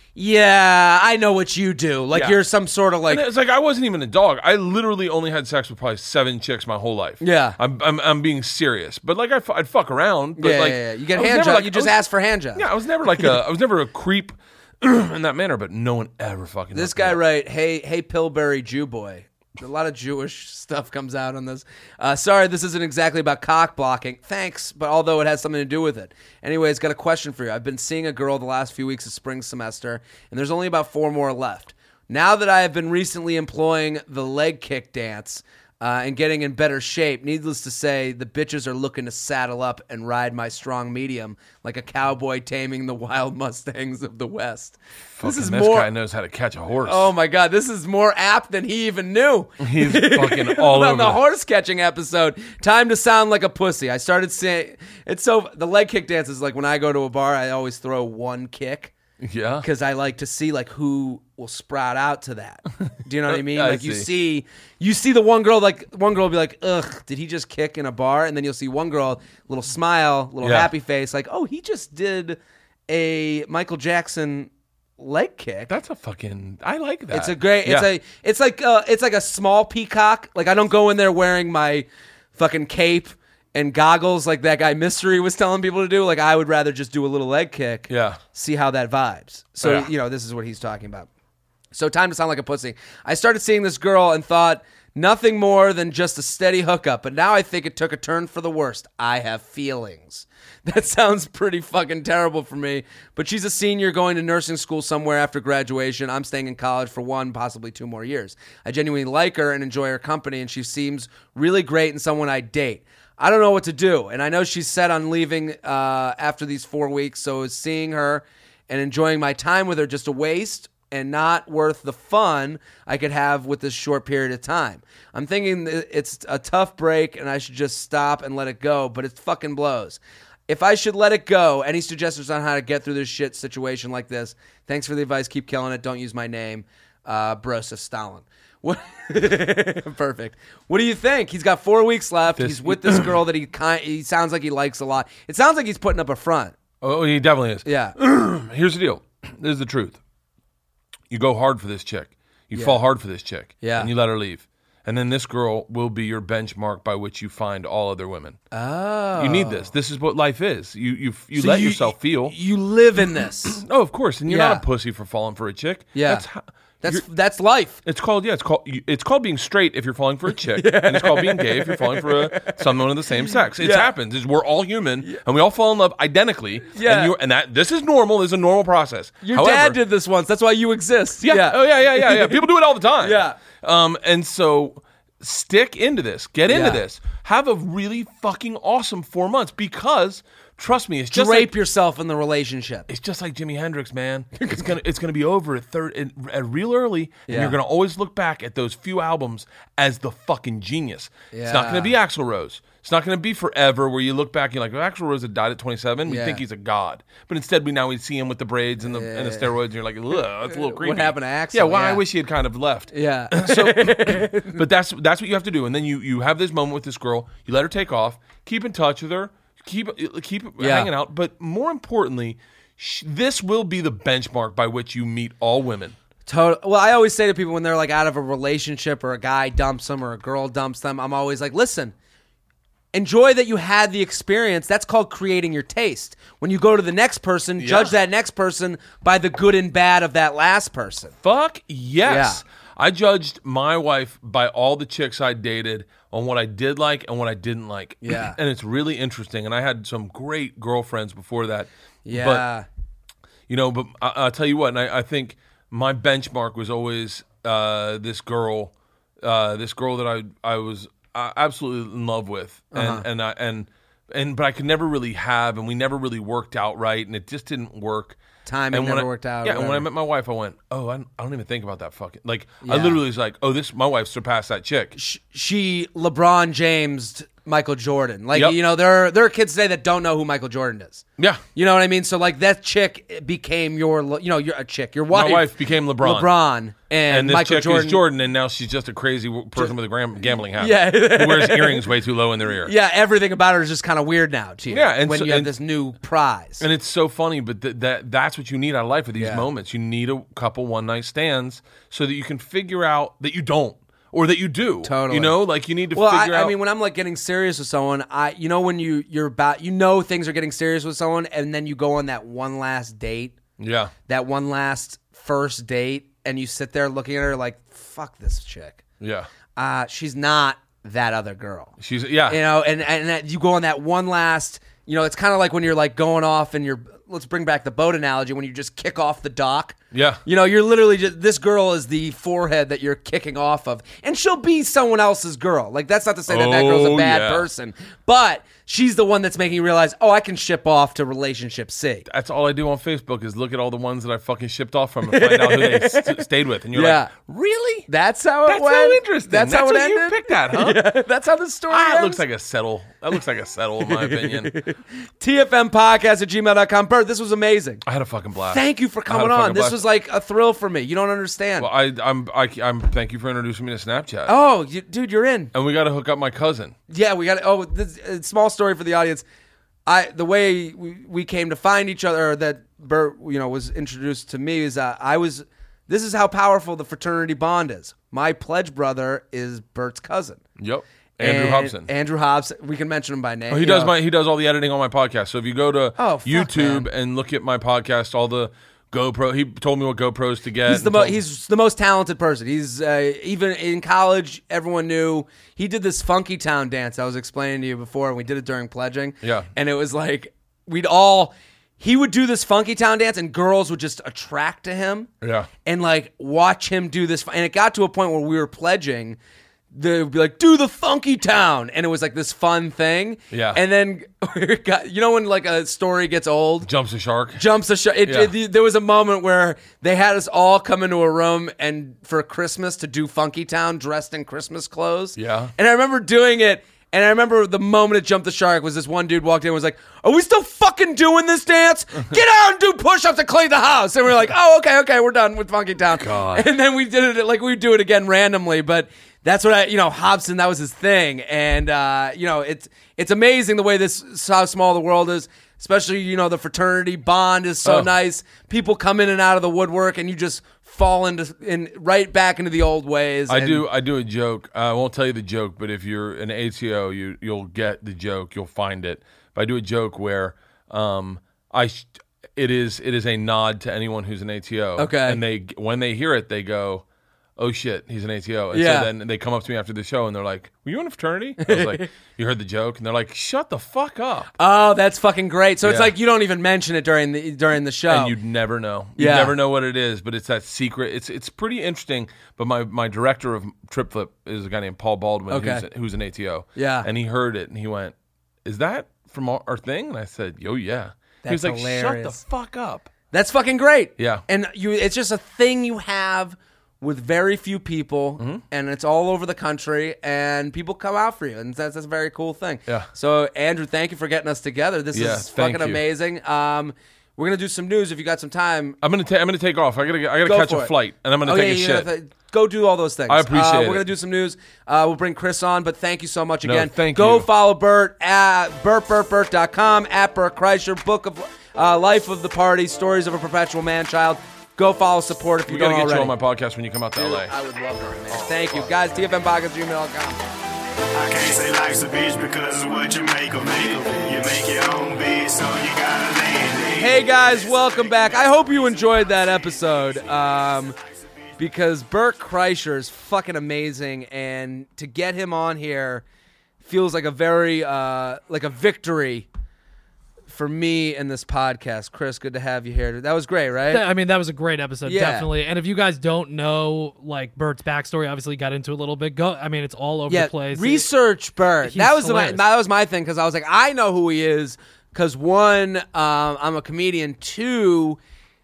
"Yeah, I know what you do." Like Yeah. you're some sort of like, And it's like I wasn't even a dog. I literally only had sex with probably seven chicks my whole life. Yeah. I'm I'm, I'm being serious, but like I f- I'd fuck around. But yeah, like yeah, yeah. You get I was hand never job. like- you I just was- ask for hand job. Yeah, I was never like a I was never a creep in that manner. But no one ever fucking. This hooked me guy up. right, hey, hey, Pillsbury Jew boy. A lot of Jewish stuff comes out on this. Uh, sorry, this isn't exactly about cock blocking. Thanks, but although it has something to do with it. Anyways, got a question for you. I've been seeing a girl the last few weeks of spring semester, and there's only about four more left. Now that I have been recently employing the leg kick dance, uh, and getting in better shape. Needless to say, the bitches are looking to saddle up and ride my strong medium like a cowboy taming the wild Mustangs of the West. Fucking This is this more. guy knows how to catch a horse. Oh my God, this is more apt than he even knew. He's fucking all on over the it. horse catching episode. Time to sound like a pussy. I started saying it's so the leg kick dance is like when I go to a bar, I always throw one kick Yeah. because I like to see like who will sprout out to that. Do you know what I mean? I Like you see. see, you see the one girl like one girl will be like, ugh, did he just kick in a bar? And then you'll see one girl, little smile, little Yeah. happy face, like, oh, he just did a Michael Jackson leg kick. That's a fucking. I like that. It's a great. It's Yeah. a. It's like. Uh, it's like a small peacock. Like I don't go in there wearing my fucking cape and goggles like that guy Mystery was telling people to do. Like I would rather just do a little leg kick. Yeah. See how that vibes. So Yeah. you know this is what he's talking about. So time to sound like a pussy. I started seeing this girl and thought nothing more than just a steady hookup. But now I think it took a turn for the worst. I have feelings. That sounds pretty fucking terrible for me. But she's a senior going to nursing school somewhere after graduation. I'm staying in college for one, possibly two more years. I genuinely like her and enjoy her company, and she seems really great and someone I'd date. I don't know what to do, and I know she's set on leaving uh, after these four weeks, so is seeing her and enjoying my time with her just a waste and not worth the fun I could have with this short period of time. I'm thinking that it's a tough break and I should just stop and let it go, but it fucking blows. If I should let it go, any suggestions on how to get through this shit situation like this? Thanks for the advice. Keep killing it. Don't use my name. Uh, Broseph Stalin. What? Perfect. What do you think? He's got four weeks left. This- He's with this girl that he kind. He sounds like he likes a lot. It sounds like he's putting up a front. Oh, he definitely is. Yeah. Here's the deal. This is the truth. You go hard for this chick. You Yeah. fall hard for this chick. Yeah. And you let her leave. And then this girl will be your benchmark by which you find all other women. Oh. You need this. This is what life is. You you you So let yourself feel. You live in this. Oh, of course. And you're Yeah. not a pussy for falling for a chick. Yeah. That's how, That's you're- that's life. It's called yeah. It's called it's called being straight if you're falling for a chick, and it's called being gay if you're falling for a, someone of the same sex. It Yeah. happens. It's, we're all human, and we all fall in love identically. Yeah. and, you and that this is normal. This is a normal process. Your However, dad did this once. That's why you exist. Yeah. Oh yeah. Yeah. Yeah. Yeah. People do it all the time. Yeah. Um. And so stick into this. Get into Yeah. this. Have a really fucking awesome four months because trust me, it's just Drape like, yourself in the relationship. it's just like Jimi Hendrix, man. It's gonna it's gonna be over at third at, at real early, and Yeah. you're gonna always look back at those few albums as the fucking genius. It's not Yeah. gonna be Axl Rose. It's not gonna be forever where you look back and you're like, well, Axl Rose had died at twenty-seven. We Yeah. think he's a god, but instead we now we see him with the braids and the and the steroids, and you're like, ugh, that's a little creepy. What happened to Axl? Yeah, well, I Yeah. wish he had kind of left. Yeah. But that's that's what you have to do, and then you you have this moment with this girl. You let her take off. Keep in touch with her. Keep keep Yeah. hanging out. But more importantly, sh- this will be the benchmark by which you meet all women. Total. Well, I always say to people when they're like out of a relationship or a guy dumps them or a girl dumps them, I'm always like, listen, enjoy that you had the experience. That's called creating your taste. When you go to the next person, judge that next person by the good and bad of that last person. Fuck yes. Yeah. I judged my wife by all the chicks I dated on what I did like and what I didn't like. Yeah. And it's really interesting. And I had some great girlfriends before that. Yeah. But, you know, but I, I'll tell you what, and I, I think my benchmark was always uh, this girl, uh, this girl that I I was uh, absolutely in love with, and Uh-huh. and I and and but I could never really have, and we never really worked out right, and it just didn't work. Timing And when never I- worked out, Yeah, and when I whatever. met my wife, I went, oh, I, I don't even think about that fucking like. I Yeah. literally was like, oh, this my wife surpassed that chick. Sh- She LeBron James Michael Jordan. Like, Yep. you know, there are, there are kids today that don't know who Michael Jordan is. Yeah, You know what I mean? So, like, that chick became your, le- you know, you're a chick. Your wife, my wife became LeBron. LeBron. And, And this Michael chick Jordan. is Jordan, and now she's just a crazy w- person with a gram- gambling habit. Yeah. who wears earrings way too low in their ear. Yeah, everything about her is just kind of weird now to you. Yeah, and when so- you have and- this new prize. And it's so funny, but th- that that's what you need out of life at these Yeah. moments. You need a couple one night stands so that you can figure out that you don't or that you do. Totally. You know, like you need to well, I, figure out. I mean, when I'm like getting serious with someone, I, you know, when you you're about, you know, things are getting serious with someone, and then you go on that one last date, yeah. that one last first date, and you sit there looking at her like, fuck this chick. Yeah. Uh, she's not that other girl. She's yeah. You know, and and that you go on that one last, you know, it's kind of like when you're like going off and you're, let's bring back the boat analogy, when you just kick off the dock Yeah. You know, you're literally just, this girl is the forehead that you're kicking off of. And she'll be someone else's girl. Like, that's not to say that that girl's a Oh, bad yeah. person. But she's the one that's making you realize, oh, I can ship off to relationship C. That's all I do on Facebook is look at all the ones that I fucking shipped off from and find out who they st- stayed with. And you're Yeah. like, really? That's how it That's went. so interesting. That's, That's how it what ended. you picked that, huh? Yeah, that's how the story Ah, it ends. looks like a settle. That looks like a settle, in my opinion. T F M podcast at gmail dot com. Bert, this was amazing. I had a fucking blast. Thank you for I had a coming fucking on. This blast. was like a thrill for me. You don't understand. Well, I, I'm, I, I'm. Thank you for introducing me to Snapchat. oh, you, dude, you're in. And we got to hook up my cousin. Yeah, we got to. Oh, this, uh, small story for the audience. I the way we, we came to find each other, or that Bert, you know, was introduced to me is uh, I was. This is how powerful the fraternity bond is. My pledge brother is Bert's cousin. Yep. Andrew And Hobson. Andrew Hobson. We can mention him by name. Oh, he you does know. my he does all the editing on my podcast. So if you go to Oh, fuck, YouTube man. and look at my podcast, all the GoPro, he told me what GoPros to get. He's the and mo- told- he's the most talented person. He's uh, even in college. Everyone knew he did this Funky Town dance I was explaining to you before, and we did it during pledging. Yeah. and it was like we'd all. He would do this Funky Town dance, and girls would just attract to him. Yeah. and like watch him do this. And it got to a point where we were pledging. They would be like, "Do the Funky Town," and it was like this fun thing. Yeah. and then we got, you know when like a story gets old. jumps a shark. Jumps a shot. It, Yeah. it- there was a moment where they had us all come into a room and for Christmas to do Funky Town dressed in Christmas clothes. Yeah. And I remember doing it, and I remember the moment it jumped the shark was this one dude walked in and was like, "Are we still fucking doing this dance? Get out and do push-ups and clean the house." And we were like, "Oh, okay, okay, we're done with Funky Town." God. And then we did it like we would do it again randomly, but that's what I, you know, Hobson, that was his thing. And, uh, you know, it's it's amazing the way this, how small the world is, especially, you know, the fraternity bond is so Oh. nice. People come in and out of the woodwork and you just fall into, in right back into the old ways. I and- do. I do a joke. Uh, I won't tell you the joke, but if you're an A T O, you you'll get the joke. You'll find it. But I do a joke where um, I sh- it is it is a nod to anyone who's an A T O. Okay. And they when they hear it, they go, "Oh shit, he's an A T O." And Yeah. so then they come up to me after the show and they're like, "Were you in a fraternity?" I was like, "You heard the joke?" And they're like, "Shut the fuck up." Oh, that's fucking great. So it's Yeah. like you don't even mention it during the during the show. And you'd never know. You'd Yeah. never know what it is, but it's that secret. It's it's pretty interesting. But my, my director of Trip Flip is a guy named Paul Baldwin, Okay. who's, who's an A T O. Yeah. And he heard it and he went, "Is that from our, our thing?" And I said, "Yo, yeah." he That's was like, "Shut the hilarious. fuck up." That's fucking great. Yeah. And you it's just a thing you have with very few people, Mm-hmm. and it's all over the country, and people come out for you, and that's, that's a very cool thing. Yeah. So, Andrew, thank you for getting us together. This Yeah, is thank fucking you. amazing. Um, we're gonna do some news if you got some time. I'm gonna ta- I'm gonna take off. I gotta I gotta Go catch for a it. flight and I'm gonna Oh, take yeah, a you shit. have to- Go do all those things. I appreciate uh, it. We're gonna do some news. Uh, we'll bring Chris on, but thank you so much No, again. thank Go you. follow Bert at bert bert bert dot com, at Bert Kreischer, book of uh, Life of the Party, Stories of a Perpetual Man-Child. Go follow, support if you We don't gotta get already. you on my podcast when you come out to L A. I would love that, man. Thank you. Guys, T F M podcast at gmail dot com. I can't say life's a bitch because of what you make of it. You make your own bitch, so you gotta land it. Hey, guys, welcome back. I hope you enjoyed that episode um, because Bert Kreischer is fucking amazing, and to get him on here feels like a very, uh, like a victory for me in this podcast. Chris, good to have you here. That was great, right? I mean, that was a great episode, Yeah. definitely. And if you guys don't know, like, Bert's backstory, obviously got into a little bit. Go, I mean, it's all over Yeah, the place. research Bert. He's That was the, my, hilarious. that was my thing because I was like, I know who he is because one, um, I'm a comedian. Two,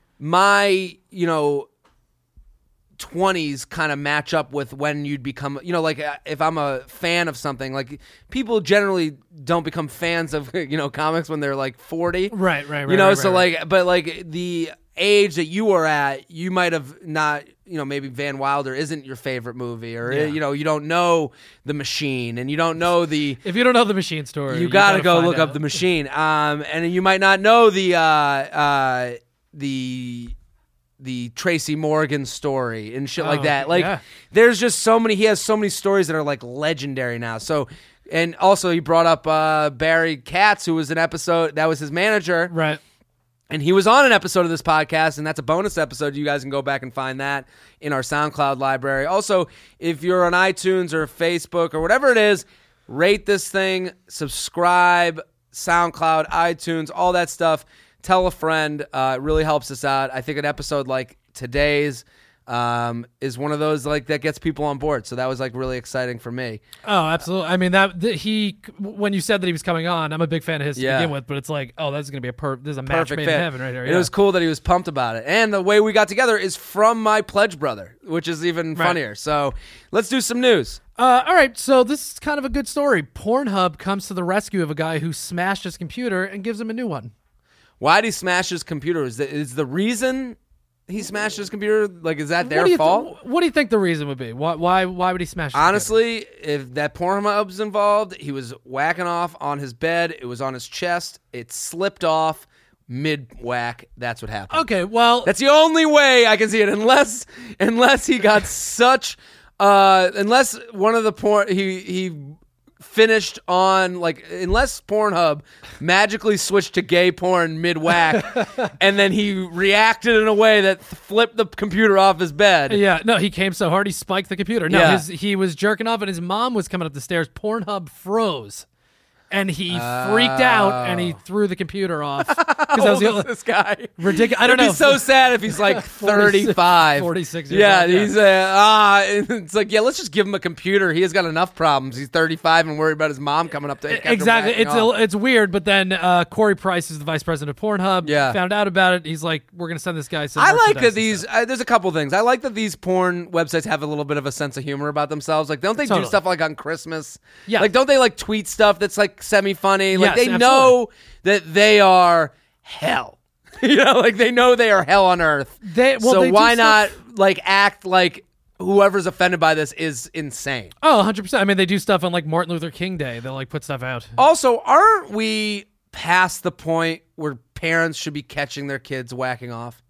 my you know twenties kind of match up with when you'd become, you know, like uh, if I'm a fan of something, like people generally don't become fans of you know comics when they're like forty, Right, right, right. You know, right, so right, like, but like the age that you were at, you might have not, you know, maybe Van Wilder isn't your favorite movie, or Yeah. you know, you don't know The Machine, and you don't know the. If you don't know the Machine story, You gotta, go find look out. up The Machine, um, and you might not know the uh, uh, the the Tracy Morgan story and shit like Oh, that. Like, yeah. there's just so many. He has so many stories that are like legendary now. So, and also he brought up uh, Barry Katz, who was an episode that was his manager. Right. And he was on an episode of this podcast, and that's a bonus episode. You guys can go back and find that in our SoundCloud library. Also, if you're on iTunes or Facebook or whatever it is, rate this thing, subscribe, SoundCloud, iTunes, all that stuff. Tell a friend. Uh, it really helps us out. I think an episode like today's um, is one of those like that gets people on board. So that was like really exciting for me. Oh, absolutely. I mean, that th- he when you said that he was coming on, I'm a big fan of his to Yeah. begin with, but it's like, oh, that's going to be a per- this is a match Perfect made fit. in heaven right here. It yeah. was cool that he was pumped about it. And the way we got together is from my pledge brother, which is even Right. funnier. So let's do some news. Uh, all right, so this is kind of a good story. Pornhub comes to the rescue of a guy who smashed his computer and gives him a new one. Why did he smash his computer? Is the, is the reason he smashed his computer, like, is that what their do you th- fault? what do you think the reason would be? Why why why would he smash? His Honestly, if that Pornhub's involved, he was whacking off on his bed. It was on his chest. It slipped off mid-whack. That's what happened. computer? Okay, well, That's the only way I can see it, unless unless he got such, uh, unless one of the porn he he finished on like unless Pornhub magically switched to gay porn mid whack, and then he reacted in a way that flipped the computer off his bed. yeah, no, he came so hard he spiked the computer. No, Yeah. his, he was jerking off and his mom was coming up the stairs. Pornhub froze. And he freaked out and he threw the computer off. Because How that was old the is only this guy? ridiculous. I don't It'd know. be so sad if he's like thirty-five. forty-six years Yeah, old, yeah. he's uh, ah. It's like, yeah, let's just give him a computer. He has got enough problems. He's thirty-five and worried about his mom coming up to catch him Exactly. whacking It's off. a, it's weird, but then uh, Corey Price is the vice president of Pornhub. Yeah. Found out about it. He's like, we're going to send this guy some I like merchandise that and these. stuff. Uh, there's a couple things. I like that these porn websites have a little bit of a sense of humor about themselves. Like, don't they do Totally. stuff like on Christmas? Yeah. Like, don't they like tweet stuff that's like semi-funny? Like, Yes, they know that they are hell. you know, like they know they are hell on earth. They- well, so they do why stuff- not like act like whoever's offended by this is insane? Oh, one hundred percent. I mean, they do stuff on like Martin Luther King Day. They'll like put stuff out. Also, aren't we past the point where parents should be catching their kids whacking off?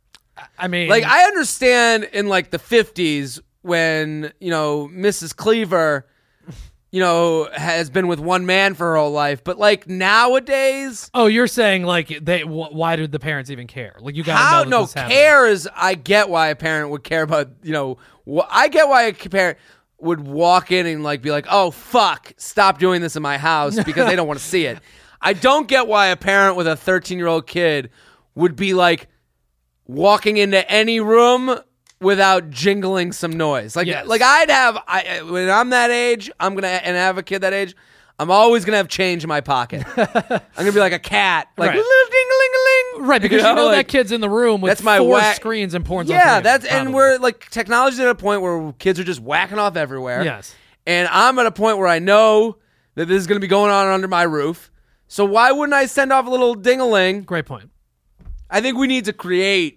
I mean, Like, I understand in like the fifties when, you know, Missus Cleaver, you know, has been with one man for her whole life, but like nowadays, oh, you're saying like they? Wh- why did the parents even care? Like you got how know that no this is happening. care is. I get why a parent would care about, you know, wh- I get why a parent would walk in and like be like, oh fuck, stop doing this in my house because they don't want to see it. I don't get why a parent with a thirteen year old kid would be like walking into any room without jingling some noise. Like, Yes. like I'd have, I when I'm that age, I'm gonna and I have a kid that age, I'm always gonna have change in my pocket. I'm gonna be like a cat, like Right. little ding-a-ling-a-ling. Right, because you know, like, that kid's in the room with that's my four whack- screens and porn's on Yeah, three, that's and probably. we're like technology's at a point where kids are just whacking off everywhere. Yes. And I'm at a point where I know that this is gonna be going on under my roof. So why wouldn't I send off a little ding-a-ling? Great point. I think we need to create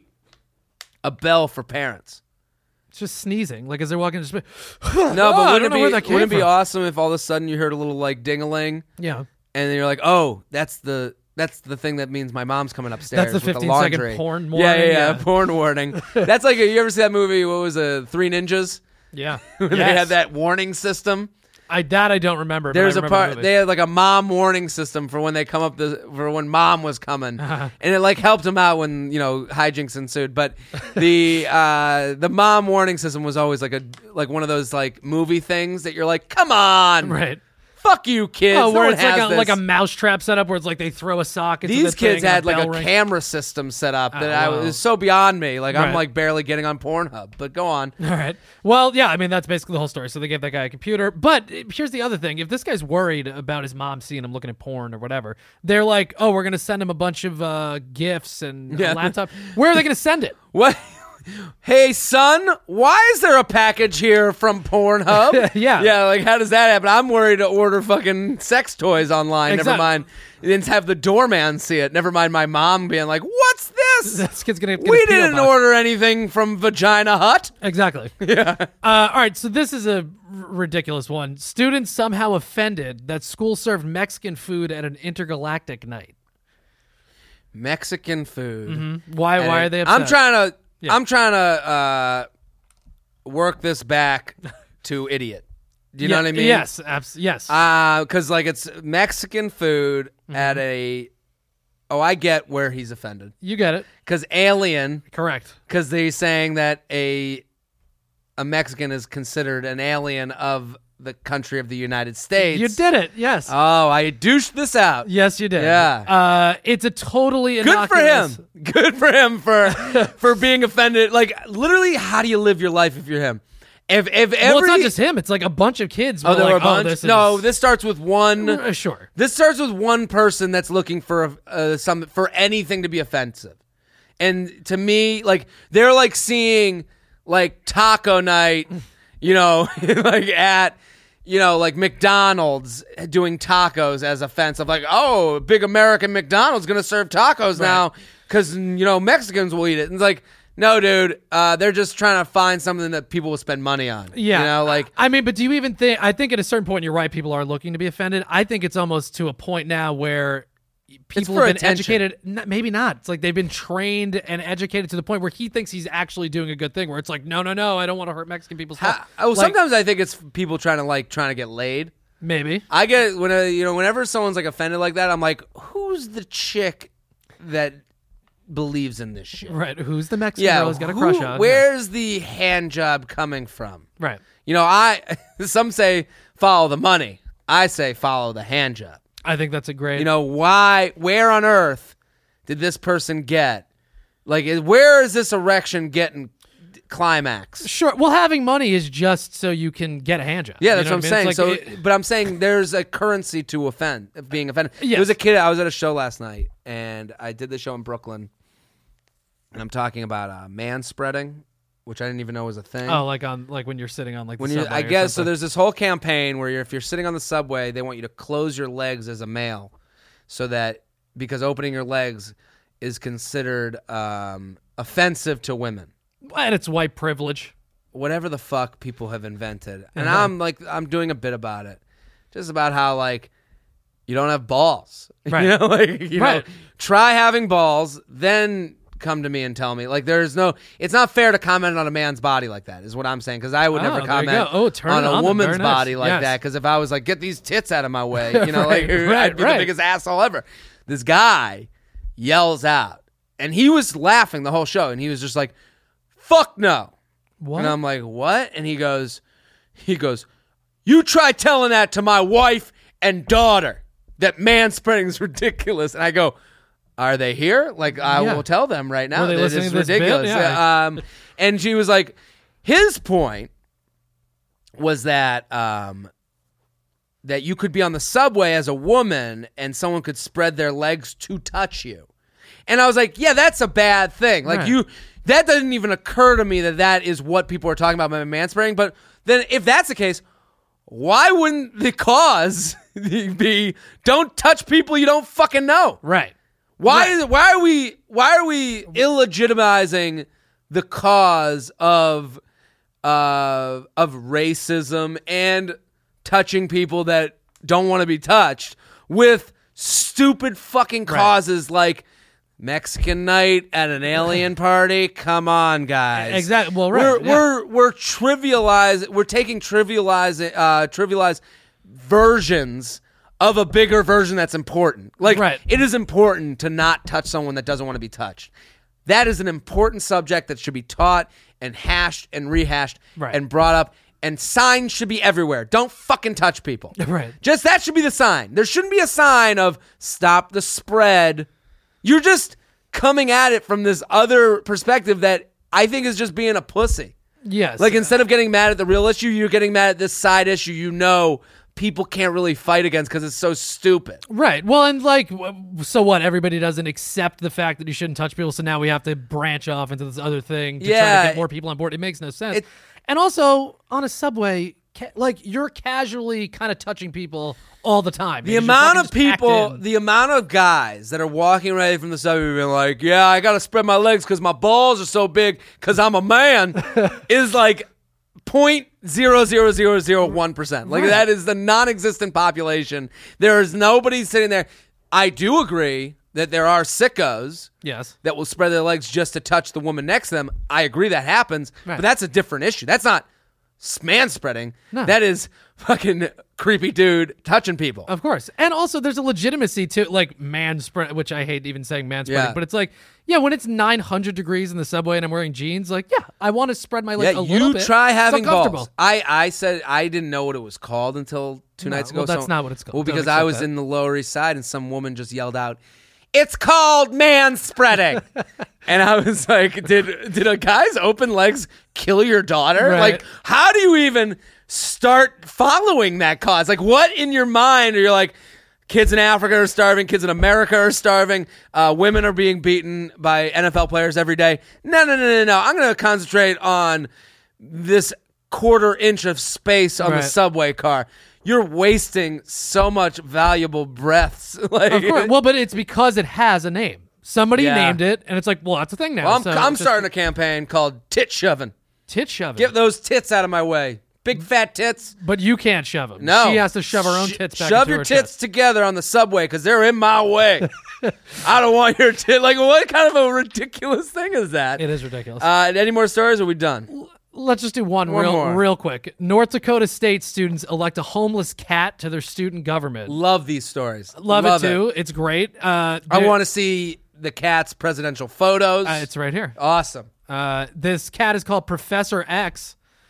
a bell for parents. It's just sneezing, like as they're walking. Just be, No, Oh, but I wouldn't don't know it where be, that came wouldn't it be from. awesome if all of a sudden you heard a little like ding-a-ling, yeah. and then you're like, oh, that's the that's the thing that means my mom's coming upstairs. That's the with fifteen laundry. second porn Yeah, warning, yeah, yeah, yeah. porn warning. That's like you ever see that movie? What was it? Three Ninjas. Yeah. Where They Yes. had that warning system. I that I don't remember. but There's I a remember the part. movie. They had like a mom warning system for when they come up the for when mom was coming, Uh-huh. and it like helped them out when you know hijinks ensued. But the uh, the mom warning system was always like a like one of those like movie things that you're like, come on, Right. fuck you, kids. Oh, No where one it's like has a, like a this. mousetrap setup where it's like they throw a sock into These the thing kids and had a like bell a ring. camera system set up that Oh, I wow. was so beyond me. Like I'm Right. like barely getting on Pornhub. But go on. All right. Well, yeah, I mean, that's basically the whole story. So they gave that guy a computer. But uh, here's the other thing. If this guy's worried about his mom seeing him looking at porn or whatever, they're like, oh, we're going to send him a bunch of uh, gifts and Yeah. a laptop. Where are they going to send it? What? Hey, son, why is there a package here from Pornhub? Yeah. Yeah, like, how does that happen? I'm worried to order fucking sex toys online. Never Exactly. mind. Then have the doorman see it. Never mind my mom being like, what's this? This kid's going to We didn't order anything from Vagina Hut. Exactly. Yeah. Uh, all right. So this is a r- ridiculous one. Students somehow offended that school served Mexican food at an intergalactic night. Mexican food. Why? And Why it- are they upset? I'm trying to Yeah. I'm trying to uh, work this back to idiot. Do you know Yeah, what I mean? Yes. Abs- yes. Uh, cause like it's Mexican food Mm-hmm. at a. Oh, I get where he's offended. you get it. Cause alien. Correct. Cause they're saying that a a Mexican is considered an alien of the country of the United States. You did it. Yes. Oh, I douched this out. Yes, you did. Yeah. Uh, it's a totally Good for innocuous- him. Good for him for for being offended. Like, literally, how do you live your life if you're him? If if every Well, it's not just him. It's like a bunch of kids. oh, were there like, were a bunch. Oh, this no, is... this starts with one. Uh, sure. This starts with one person that's looking for uh, some for anything to be offensive, and to me, like they're like seeing like taco night, you know, like at you know like McDonald's doing tacos as offensive. Like, oh, big American McDonald's gonna serve tacos now because you know Mexicans will eat it. And it's like, no, dude, uh, they're just trying to find something that people will spend money on. Yeah. you know, like. I mean, but do you even think, I think at a certain point, you're right, people are looking to be offended. I think it's almost to a point now where people for have been attention. educated. N- maybe not. It's like they've been trained and educated to the point where he thinks he's actually doing a good thing, where it's like, no, no, no, I don't want to hurt Mexican people's Ha- stuff. oh, Like, sometimes I think it's people trying to like trying to get laid. Maybe. I get when uh, you know whenever someone's like offended like that, I'm like, who's the chick that believes in this shit? Right. Who's the Mexican Yeah, girl he's got a who- crush on? Where's the hand job coming from? Yeah. Right. You know, I some say follow the money. I say follow the hand job. I think that's a great. You know, why? Where on earth did this person get? Like, is- where is this erection getting climax? Sure. Well, having money is just so you can get a hand job. Yeah, You that's know what I'm I saying. mean? It's So, like it- but I'm saying there's a currency to offend, of being offended. There Yes. was a kid. I was at a show last night, and I did the show in Brooklyn, and I'm talking about uh, man spreading, which I didn't even know was a thing. oh, like on like when you're sitting on like when the you, subway I or guess so. something. There's this whole campaign where you're, if you're sitting on the subway, they want you to close your legs as a male, so that because opening your legs is considered um, offensive to women. and it's white privilege. Whatever the fuck people have invented. And Uh-huh. I'm like, I'm doing a bit about it. Just about how, like, you don't have balls. Right. You know, like, you Right. know, try having balls, then come to me and tell me. Like, there's no, it's not fair to comment on a man's body like that, is what I'm saying. Because I would Oh, never there you comment go. Oh, turn on it a on them. woman's Very nice. body like Yes. that. Because if I was like, get these tits out of my way, you know, Right, like, right, I'd be right. the biggest asshole ever. This guy yells out. And he was laughing the whole show. And he was just like, fuck no. What? And I'm like, what? And he goes, he goes, you try telling that to my wife and daughter that manspreading is ridiculous. And I go, are they here? Like, I Yeah. will tell them right now Were they that listening it's to this bit? ridiculous. Yeah. Um, and she was like, his point was that um, that you could be on the subway as a woman and someone could spread their legs to touch you. And I was like, yeah, that's a bad thing. Like Right. you, that doesn't even occur to me that that is what people are talking about by manspreading. But then if that's the case, why wouldn't the cause be don't touch people you don't fucking know? right. Why Right. is it, why are we why are we illegitimizing the cause of uh of racism and touching people that don't want to be touched with stupid fucking causes like Mexican night at an alien party? Come on, guys. Exactly. Well, right, We're yeah. we're we're trivializing. We're taking trivializing uh, trivialized versions of a bigger version that's important. Like, Right. it is important to not touch someone that doesn't want to be touched. That is an important subject that should be taught and hashed and rehashed Right. and brought up. And signs should be everywhere. Don't fucking touch people. Right. Just that should be the sign. There shouldn't be a sign of stop the spread. You're just coming at it from this other perspective that I think is just being a pussy. Yes. Like, instead of getting mad at the real issue, you're getting mad at this side issue you know people can't really fight against because it's so stupid. Right. Well, and like, w- so what? Everybody doesn't accept the fact that you shouldn't touch people, so now we have to branch off into this other thing to try Yeah. to get more people on board. It makes no sense. It- and also, on a subway, ca- like, you're casually kind of touching people all the time. The because you're amount fucking of just packed people, in. the amount of guys that are walking away from the subway being like, yeah, I got to spread my legs because my balls are so big because I'm a man, is like point zero zero zero zero one percent. Like, Right. that is the non-existent population. There is nobody sitting there. I do agree that there are sickos Yes. that will spread their legs just to touch the woman next to them. I agree that happens, Right. but that's a different issue. That's not man spreading. No. That is fucking creepy dude touching people. Of course. And also there's a legitimacy to like man spread, which I hate even saying man spreading, Yeah. but it's like, yeah, when it's nine hundred degrees in the subway and I'm wearing jeans, like, yeah, I want to spread my legs yeah, a little you bit. try It's having uncomfortable. balls. I, I said I didn't know what it was called until two No, nights ago. well, that's so- not what it's called. Well, Don't because I accept was that. in the Lower East Side and some woman just yelled out, "It's called man spreading," and I was like, "Did did a guy's open legs kill your daughter? Right. Like, how do you even start following that cause? Like, what in your mind are you like?" Kids in Africa are starving. Kids in America are starving. Uh, women are being beaten by N F L players every day. No, no, no, no, no. I'm going to concentrate on this quarter inch of space on Right. the subway car. You're wasting so much valuable breaths. like, Of course. Well, but it's because it has a name. Somebody Yeah. named it, and it's like, well, that's a thing now. well, I'm, so I'm just starting a campaign called tit shoving. tit shoving. Get those tits out of my way. Big fat tits. But you can't shove them. No. She has to shove her own Sh- tits back Shove into your her tits chest. together on the subway because they're in my way. I don't want your tit. Like, what kind of a ridiculous thing is that? It is ridiculous. Uh, any more stories? Or are we done? Let's just do one, One real more. real quick. North Dakota State students elect a homeless cat to their student government. Love these stories. Love, it too. It's great. Uh, I there- want to see the cat's presidential photos. Uh, it's right here. awesome. Uh, this cat is called Professor X,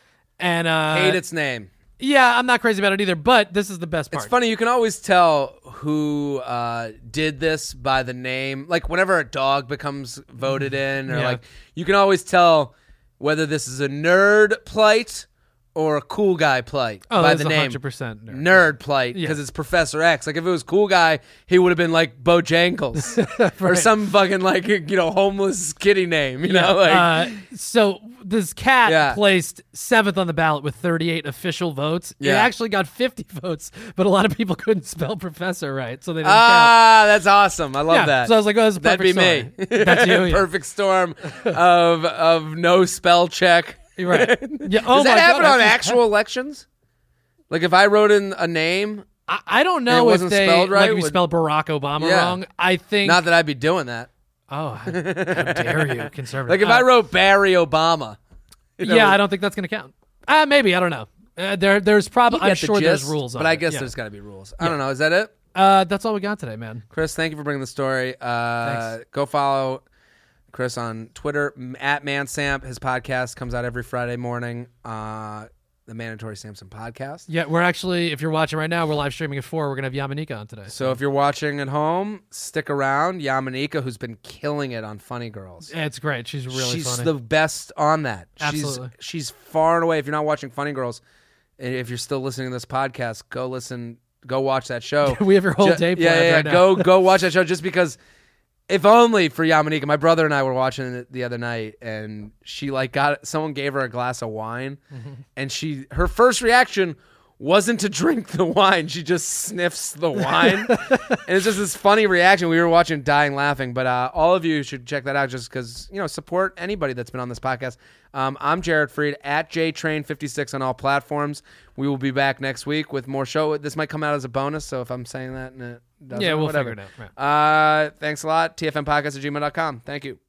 and uh, Hate its name. yeah, I'm not crazy about it either. But this is the best part. It's funny. You can always tell who uh, did this by the name. Like whenever a dog becomes voted in, or Yeah. like you can always tell whether this is a nerd plight or a cool guy plight Oh, by that's the one name. hundred percent nerd. Nerd plight Yeah. because it's Professor X. Like if it was cool guy, he would have been like Bojangles or some fucking like you know homeless kitty name. You know, like uh, so this cat Yeah. placed seventh on the ballot with thirty-eight official votes. It Yeah. actually got fifty votes, but a lot of people couldn't spell professor right, so they didn't count. ah, that's awesome. I love Yeah, that. so I was like, oh, that's a That'd be perfect me. story. That's you, yeah. Perfect storm of of no spell check. You're right. Yeah. Oh Does that my happen God, on I just- actual elections? Like if I wrote in a name, I, I don't And know it if wasn't they spelled right, like if you would- spelled Barack Obama Yeah. wrong. I think. not that I'd be doing that. oh, how dare you, conservative? Like if Uh, I wrote Barry Obama. you know, yeah, I don't think that's going to count. Uh, maybe I don't know. Uh, there, there's probably. you I'm get the sure there's gist, rules on but I it. guess Yeah. there's got to be rules. I don't know. Is that it? Uh, that's all we got today, man. Chris, thank you for bringing the story. Uh, Thanks. go follow Chris on Twitter m- at Mansamp. His podcast comes out every Friday morning. Uh, the Mandatory Samson podcast. Yeah, we're actually, if you're watching right now, we're live streaming at four. We're gonna have Yamanika on today. So if you're watching at home, stick around. Yamanika, who's been killing it on Funny Girls. Yeah, it's great. She's really she's funny. the best on that. Absolutely. She's she's far and away. If you're not watching Funny Girls, and if you're still listening to this podcast, go listen, go watch that show. We have your whole Ju- day Yeah, planned yeah, yeah. right now. Go go watch that show just because. If only for Yamanika. My brother and I were watching it the other night, and she like got someone gave her a glass of wine, Mm-hmm. and she her first reaction wasn't to drink the wine. She just sniffs the wine, and it's just this funny reaction. We were watching, dying laughing. But uh, all of you should check that out, just because you know support anybody that's been on this podcast. Um, I'm Jared Freed at J Train fifty-six on all platforms. We will be back next week with more show. This might come out as a bonus, so if I'm saying that, and it doesn't, Yeah, we'll whatever. figure it out. Right. Uh, thanks a lot. T F M podcast at gmail dot com. Thank you.